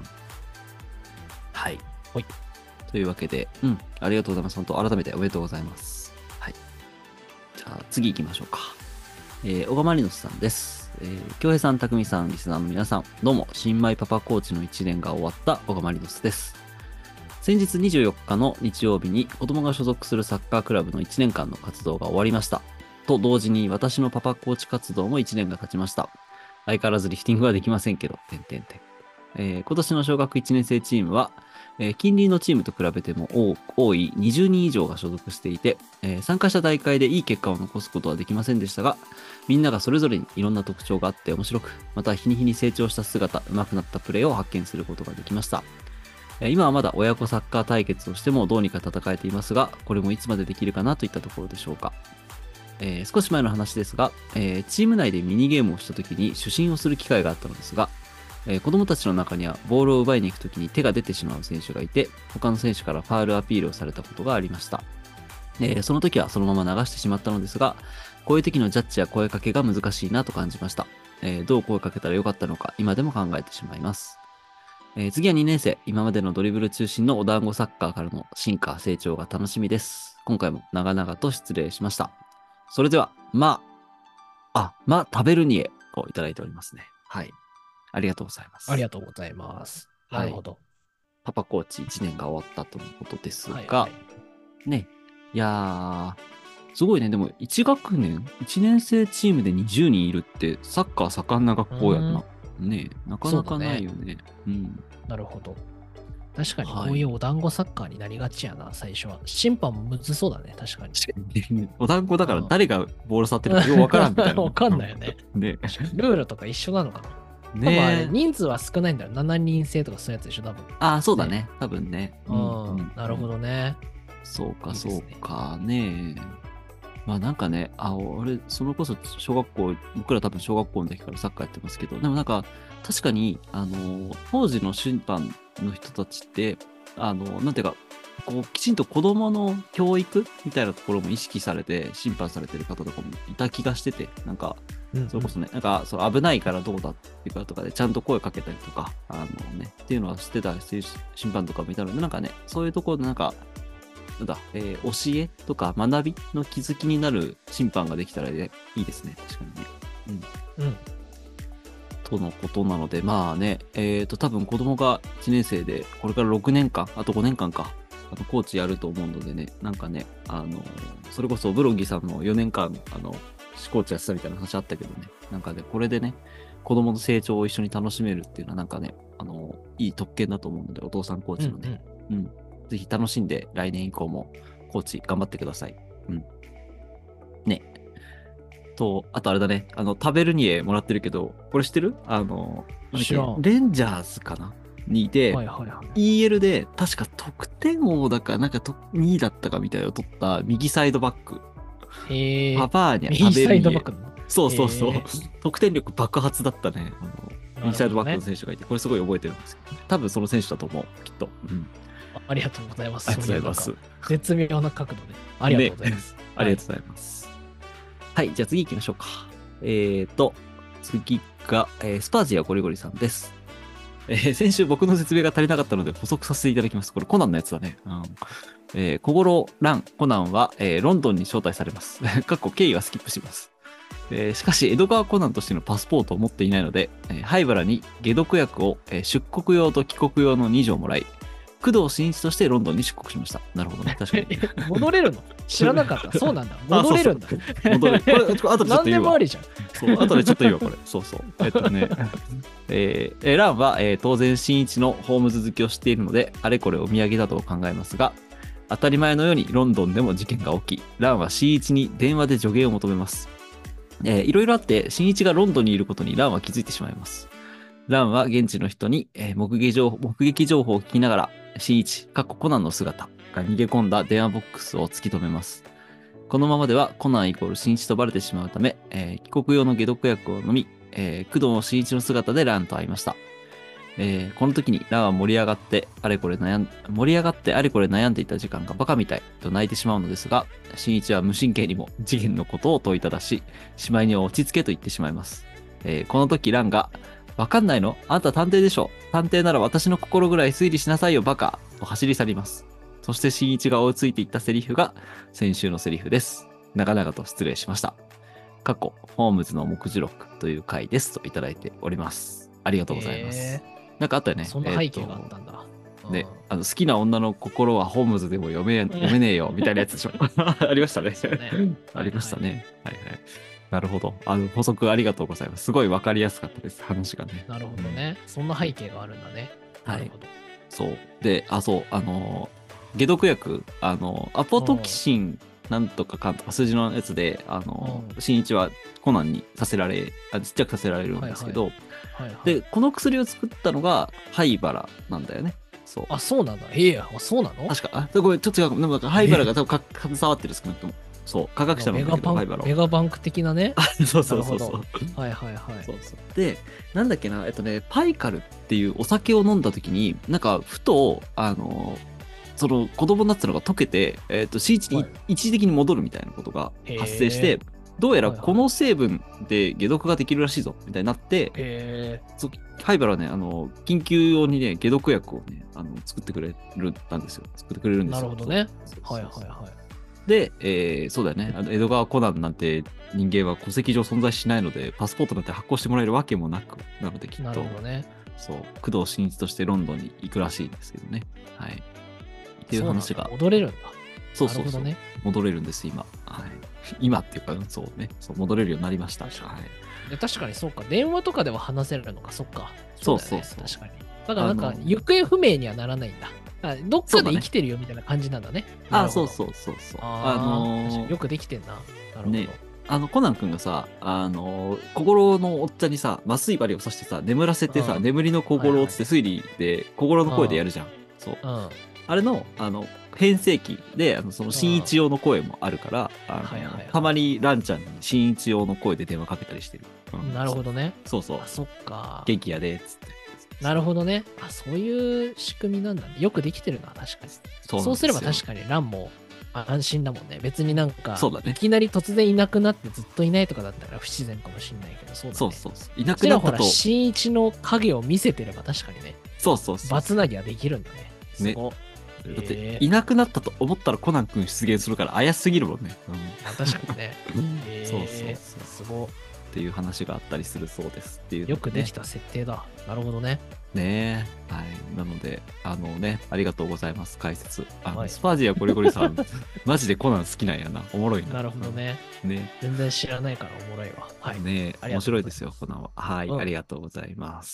はい。 はい。 というわけで、うん、ありがとうございます。本当、改めておめでとうございます。はい。じゃあ、次行きましょうか。えー、小川マリノスさんです。えー、京平さん、匠さん、リスナーの皆さん、どうも、新米パパコーチのいちねんが終わった小川マリノスです。先日にじゅうよっかの日曜日に子供が所属するサッカークラブのいちねんかんの活動が終わりました。と同時に私のパパコーチ活動もいちねんが経ちました。相変わらずリフティングはできませんけど、てんてんてん。 えー今年の小学いちねん生チームは、えー近隣のチームと比べても多多いにじゅうにん以上が所属していて、えー参加した大会でいい結果を残すことはできませんでしたが、みんながそれぞれにいろんな特徴があって面白く、また日に日に成長した姿、上手くなったプレーを発見することができました。えー今はまだ親子サッカー対決をしてもどうにか戦えていますが、これもいつまでできるかなといったところでしょうか。えー少し前の話ですが、えーチーム内でミニゲームをした時に主審をする機会があったのですが、えー子供たちの中にはボールを奪いに行く時に手が出てしまう選手がいて、他の選手からファールアピールをされたことがありました。えーその時はそのまま流してしまったのですが、こういう時のジャッジや声かけが難しいなと感じました。えーどう声かけたらよかったのか今でも考えてしまいます。えー次はにねん生、今までのドリブル中心のお団子サッカーからの進化、成長が楽しみです。今回も長々と失礼しました。それでは、まあ、あ、ま、食べるにえをいただいておりますね。はい。ありがとうございます。 ありがとうございます。 はいなるほど。 パパコーチいちねんが終わったとのことですが、 はいはいね、いやー、すごいね。でも、いち学年、いちねん生チームでにじゅうにんいるって、サッカー盛んな学校やんな。ねなかなかないよね。うん。 なるほど。確かにこはいういうお団子サッカーになりがちやな、最初は。審判もむずそうだね、確かに。 お団子だからうん誰がボール触ってるかよくわからんみたいな。 わかんないよね。 ね。 ルールとか一緒なのかな。多分あれね人数は少ないんだよ。しちにん制とかそういうやつでしょ、多分。 ああ、そうだね。多分ね。 うん、なるほどね。 そうか、そいいですねうかね。まあなんかね、あ、俺、それこそ小学校、僕ら多分小学校の時からサッカーやってますけど、でもなんか、確かに、あの、当時の審判の人たちって、あの、なんていうか、こう、きちんと子供の教育みたいなところも意識されて審判されてる方とかもいた気がしてて、なんか、 うんそれこそね、なんか、その危ないからどうだっていうかとかで、ちゃんと声かけたりとか、あのね、っていうのはしてた選手審判とかもいたので、なんかね、そういうところでなんか、なんだ、えー教えとか学びの気づきになる審判ができたら、ね、いいですね、確かにね。うん。 うん。 とのことなので、まあね、えっと、多分子供がいちねん生で、これからろくねんかん、あとごねんかんか、あのコーチやると思うのでね、なんかね、あの、それこそブロギさんもよねんかん、あの、コーチやってたみたいな話あったけどね、なんかね、これでね、子供の成長を一緒に楽しめるっていうのは、なんかね、あの、いい特権だと思うので、お父さんコーチのね、 うんうん、ぜひ楽しんで、来年以降もコーチ頑張ってください。うん。ね。と、あとあれだね、あの、食べるにえもらってるけど、これ知ってるあの、なんだっけ知らんレンジャーズかなにいて、 はいはいはい。 イーエル で確か得点王だか、なんかとにいだったかみたいなのを取った右サイドバック。 へえ。 パパーニャ右サイドバック。 クなのそうそうそう。 へ得点力爆発だったね。あの右サイドバックのなるほどね選手がいて、これすごい覚えてるんですけど、多分その選手だと思う、きっと。うん。 ありがとうございます。 ありがとうございますそううなんか絶妙な角度で。ありがとうございます。 ありがとうございます。はい、じゃあ次行きましょうか。えーと、次が、えースパージアゴリゴリさんです。えー先週僕の説明が足りなかったので補足させていただきます。これコナンのやつだね。うんえー、小五郎、ラン、コナンは、えーロンドンに招待されます。かっこ経緯はスキップします。えーしかし、江戸川コナンとしてのパスポートを持っていないので、えー灰原に解毒薬を、えー出国用と帰国用のに錠もらい、工藤新一としてロンドンに出国しました。なるほどね。確かに。 戻れるの知らなかった。そうなんだ。 あ戻れるんだ。 戻る。これ、あとでちょっと何言うわでもあ。りじゃん。 そう、後でちょっと言うわ、これ。そうそう。えっとね、えーえーランは、えー当然、新一のホームズ好きを知っているので、あれこれお土産だと考えますが、当たり前のようにロンドンでも事件が起き、ランは新一に電話で助言を求めます。えーいろいろあって、新一がロンドンにいることにランは気づいてしまいます。ランは現地の人に、えー目撃情報目撃情報を聞きながら、新一、かっこコナンの姿が逃げ込んだ電話ボックスを突き止めます。このままではコナンイコール新一とバレてしまうため、えー帰国用の解毒薬を飲み、えー工藤新一の姿でランと会いました。えーこの時にランは盛り上がってあれこれ悩ん、盛り上がってあれこれ悩んでいた時間がバカみたいと泣いてしまうのですが、新一は無神経にも事件のことを問いただし、しまいには落ち着けと言ってしまいます。えーこの時ランが、わかんないの？あんた探偵でしょ？探偵なら私の心ぐらい推理しなさいよバカと走り去ります。そして新一が追いついていったセリフが先週のセリフです。長々と失礼しました。過去、ホームズの目次録という回ですといただいております。ありがとうございます。 へなんかあったよね。 そんな背景があったんだ。 えーとね、あの好きな女の心はホームズでも読め読めねえよみたいなやつでしょ。ありましたね。 ねありましたね。はいはい。 なるほど。あの、補足ありがとうございます。すごいわかりやすかったです、話がね。 なるほどね。そんな背景があるんだね。 はいなるほど。 そう。で、あ、そう、あのー、解毒薬、あのー、アポトキシンなんとかかんとか数字のやつで、あのー、新一はコナンにさせられ、あちっちゃくさせられるんですけど、 はいはい。 で、この薬を作ったのが灰原なんだよね。そう。 あ、そうなんだ。ええあ、そうなの？ 確か、あ、これちょっと違うかも。でもなんか灰原が多分か携わってる少なくとも。そう、科学者なんだけど、灰原は。 メガバンク的なね。 そうそうそうそう。 はいはいはい。 そうそう。で、なんだっけな、えっとね、パイカルっていうお酒を飲んだ時に、なんか、ふと、あの、その子供になってたのが溶けて、えっと、シーチに一時的に戻るみたいなことが発生して、どうやらこの成分で解毒ができるらしいぞ、みたいになって、 へそう灰原はね、あの、緊急用にね、解毒薬をね、あの、作ってくれるんですよ。作ってくれるんですよ。 なるほどね。 そうはいはいはい。 で、えー、そうだよね。あの江戸川コナンなんて人間は戸籍上存在しないので、パスポートなんて発行してもらえるわけもなく、なのできっと、 なるほどね。 そう、工藤新一としてロンドンに行くらしいんですけどね。はい。っていう話が。 戻れるんだ。 そうそうそう。 ね、 戻れるんです、今。はい。今っていうか、そうね。そう、戻れるようになりました。はい。 で確かにそうか。電話とかでは話せるのか、そっか。 そうそうそう。 確かに。だからなんか、行方不明にはならないんだ。どっかで生きてるよみたいな感じなんだね。 あ、そうそうそうそう。 あのー、よくできてんな。なるほど。ね、 あの、コナン君がさ、あの、心のおっちゃんにさ、麻酔針を刺してさ、眠らせてさ、眠りの心をつって推理で、心の声でやるじゃん。そう。あれの、あの、変声期で、あの、その、新一用の声もあるから、たまにランちゃんに新一用の声で電話かけたりしてる。 なるほどね。 そうそう。 そっか。 元気やで、つって。 なるほどね。あ、そういう仕組みなんだね。よくできてるな、確かに。そうそうすれば確かにランも安心だもんね。別になんか、ね、いきなり突然いなくなってずっといないとかだったら不自然かもしれないけど、そうだね。 そうそうそう。いなくなったと。 ほら、新一の影を見せてれば確かにね。 そうそうそう。 バツナギはできるんだね。 ね。だって、いなくなったと思ったらコナン君出現するから怪しすぎるもんね。 うん、確かにね。 そうそうそう。 すごい。 っていう話があったりするそうですっていう、ね、 よくできた設定だ。なるほどね。 ねえ。はい。なので、あのね、ありがとうございます。解説。あの、はい、スパージアゴリゴリさん、マジでコナン好きなんやな。おもろいな。 なるほどね。 ね。 全然知らないからおもろいわ。はい。 ねえ、面白いですよ、コナンは。はい、うん。ありがとうございます。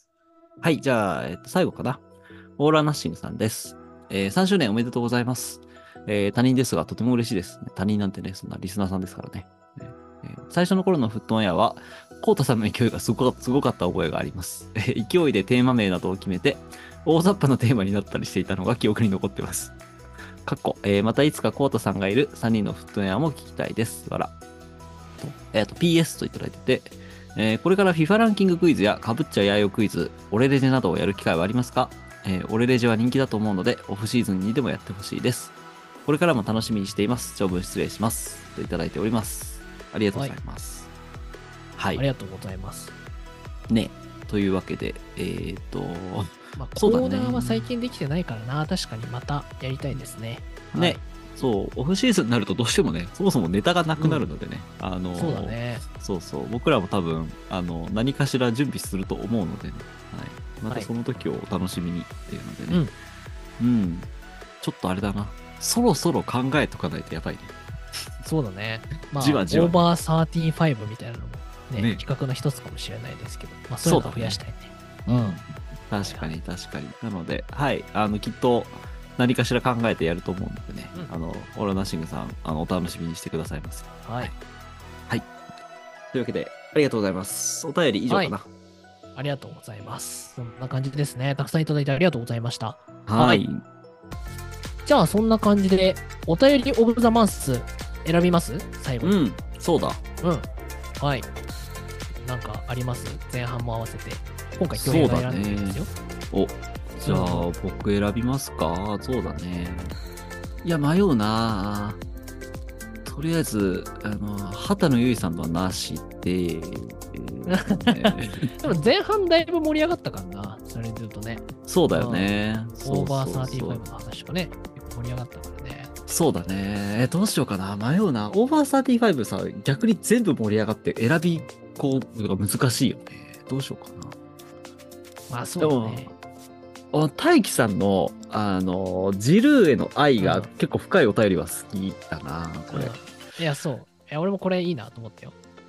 はい。じゃあ、えっと、最後かな。オーラーナッシングさんです。えー、さんしゅうねんおめでとうございます。えー、他人ですが、とても嬉しいです。他人なんてね、そんなリスナーさんですからね。ねえー、最初の頃のフットオンエアは、コウタさんの勢いがすごか、すごかった覚えがあります。えー、勢いでテーマ名などを決めて、大雑把なテーマになったりしていたのが記憶に残ってます。かっこ、えー、またいつかコウタさんがいるさんにんのフットオンエアも聞きたいです。わら。と、えっと、ピーエス といただいてて、えー、これから FIFA ランキングクイズやかぶっちゃやよクイズ、オレレジなどをやる機会はありますか？えー、オレレジは人気だと思うので、オフシーズンにでもやってほしいです。これからも楽しみにしています。長文失礼します。といただいております。ありがとうございます。はい。はい、 ありがとうございます。 ね。というわけで、えー、っと、 まあ、コーナーは最近できてないからな、確かにまたやりたいですね。 ね。はい、そう、オフシーズンになるとどうしてもね、そもそもネタがなくなるのでね。うん、あの、 そうだね。 そうそう。僕らも多分、あの、何かしら準備すると思うのでね。はい。またその時をお楽しみにっていうのでね。はい、うん。うん。ちょっとあれだな。そろそろ考えとかないとやばいね。 そうだね。まあ、 じわじわオーバーサーティファイブみたいなのもね、ね企画の一つかもしれないですけど、まあ、そういうのを増やしたいね。 うねうん。確かに確かに。なので、はい。あの、きっと何かしら考えてやると思うのでね。うん、あの、オーラナッシングさん、あの、お楽しみにしてくださいませ。 はい。 はい。というわけで、ありがとうございます。お便り以上かな。はい、 ありがとうございます。そんな感じですね。たくさんいただいてありがとうございました。 はい。はい、 じゃあ、そんな感じで、お便りオブザマンス選びます最後に。 うん、そうだ。 うん。はい。なんかあります前半も合わせて。今回、今日が選んでるんですよ。 お、じゃあ、僕選びますか。そうだね。いや、迷うなとりあえず、あの、畑野由衣さんのはなしで、えーね、でも前半だいぶ盛り上がったからな、それで言うとね。 そうだよね。 オーバーサーティファイブの話とかね、結構盛り上がったからね。 そうだね。え、どうしようかな。迷うな。オーバーサーティファイブさ、逆に全部盛り上がって選び、こう、が難しいよね。どうしようかな。 まあ、そうだね。 大輝さんの、あの、ジルーへの愛が結構深いお便りは好きだな、これ。 うん、いや、そう。いや、俺もこれいいなと思ったよ。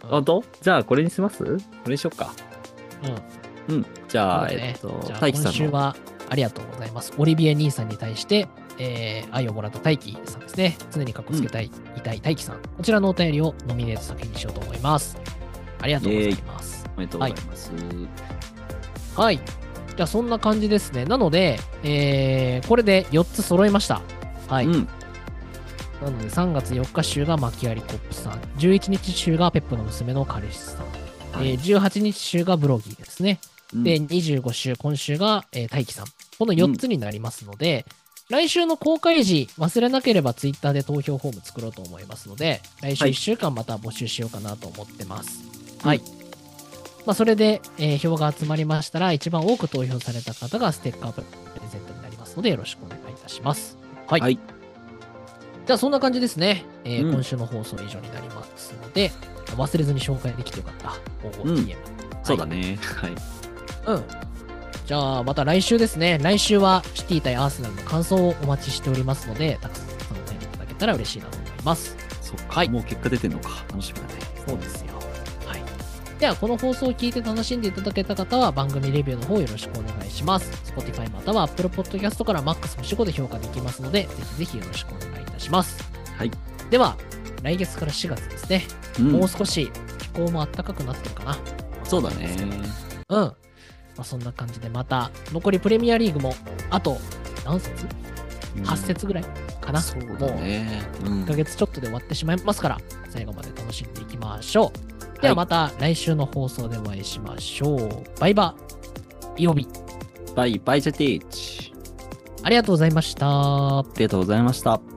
本当？じゃあ、これにします？これにしよっか。 うん。 うん。じゃあ、 というえっとことでね、じゃあ大輝さんの。 今週はありがとうございます。オリビエ兄さんに対して、えー愛をもらった大輝さんですね。常にかっこつけたい、痛い大輝さん。こちらのお便りをノミネート作品にしようと思います。ありがとうございます。 おめでとうございます。 はい。じゃあそんな感じですね。なので、えーこれでよっつ揃いました。はい。 うん。 なのでさんがつよっか週がマキアリコップさん、じゅういちにち週がペップの娘の彼氏さん、 はいえーじゅうはちにち週がブロギーですね。 うんで、にじゅうご週、今週が、えー大輝さん。このよっつになりますので、来週の公開時、忘れなければツイッターで投票フォーム作ろうと思いますので、来週はいいっしゅうかんまた募集しようかなと思ってます。はい。まあ、それで、えー票が集まりましたら、一番多く投票された方がステッカープレゼントになりますので、よろしくお願いいたします。はい。 はい。 じゃあ、そんな感じですね。えーうん今週の放送以上になりますので、忘れずに紹介できてよかった。応募 ディーエム。 そうだね。はい。 うん。じゃあ、また来週ですね。来週はシティ対アーセナルの感想をお待ちしておりますので、たくさんお便りいただけたら嬉しいなと思います。 そっか。 はいもう結果出てんのか。楽しみだね。 そうですよ。はい。では、この放送を聞いて楽しんでいただけた方は、番組レビューの方よろしくお願いします。Spotify または Apple Podcast から マックス 星ごで評価できますので、ぜひぜひよろしくお願いいたします。 はい。 では、来月からしがつですね。 うんもう少し気候も暖かくなってるかな。 そうだね。 うん。まあ、そんな感じでまた、残りプレミアリーグも、あと、何節 ?はち 節ぐらいかな。 そうだね。うもう、 んいっかげつちょっとで終わってしまいますから、最後まで楽しんでいきましょう。ではまた来週の放送でお会いしましょう。バイバイ。曜日。 バイバイジャティーチ。 ありがとうございました。 ありがとうございました。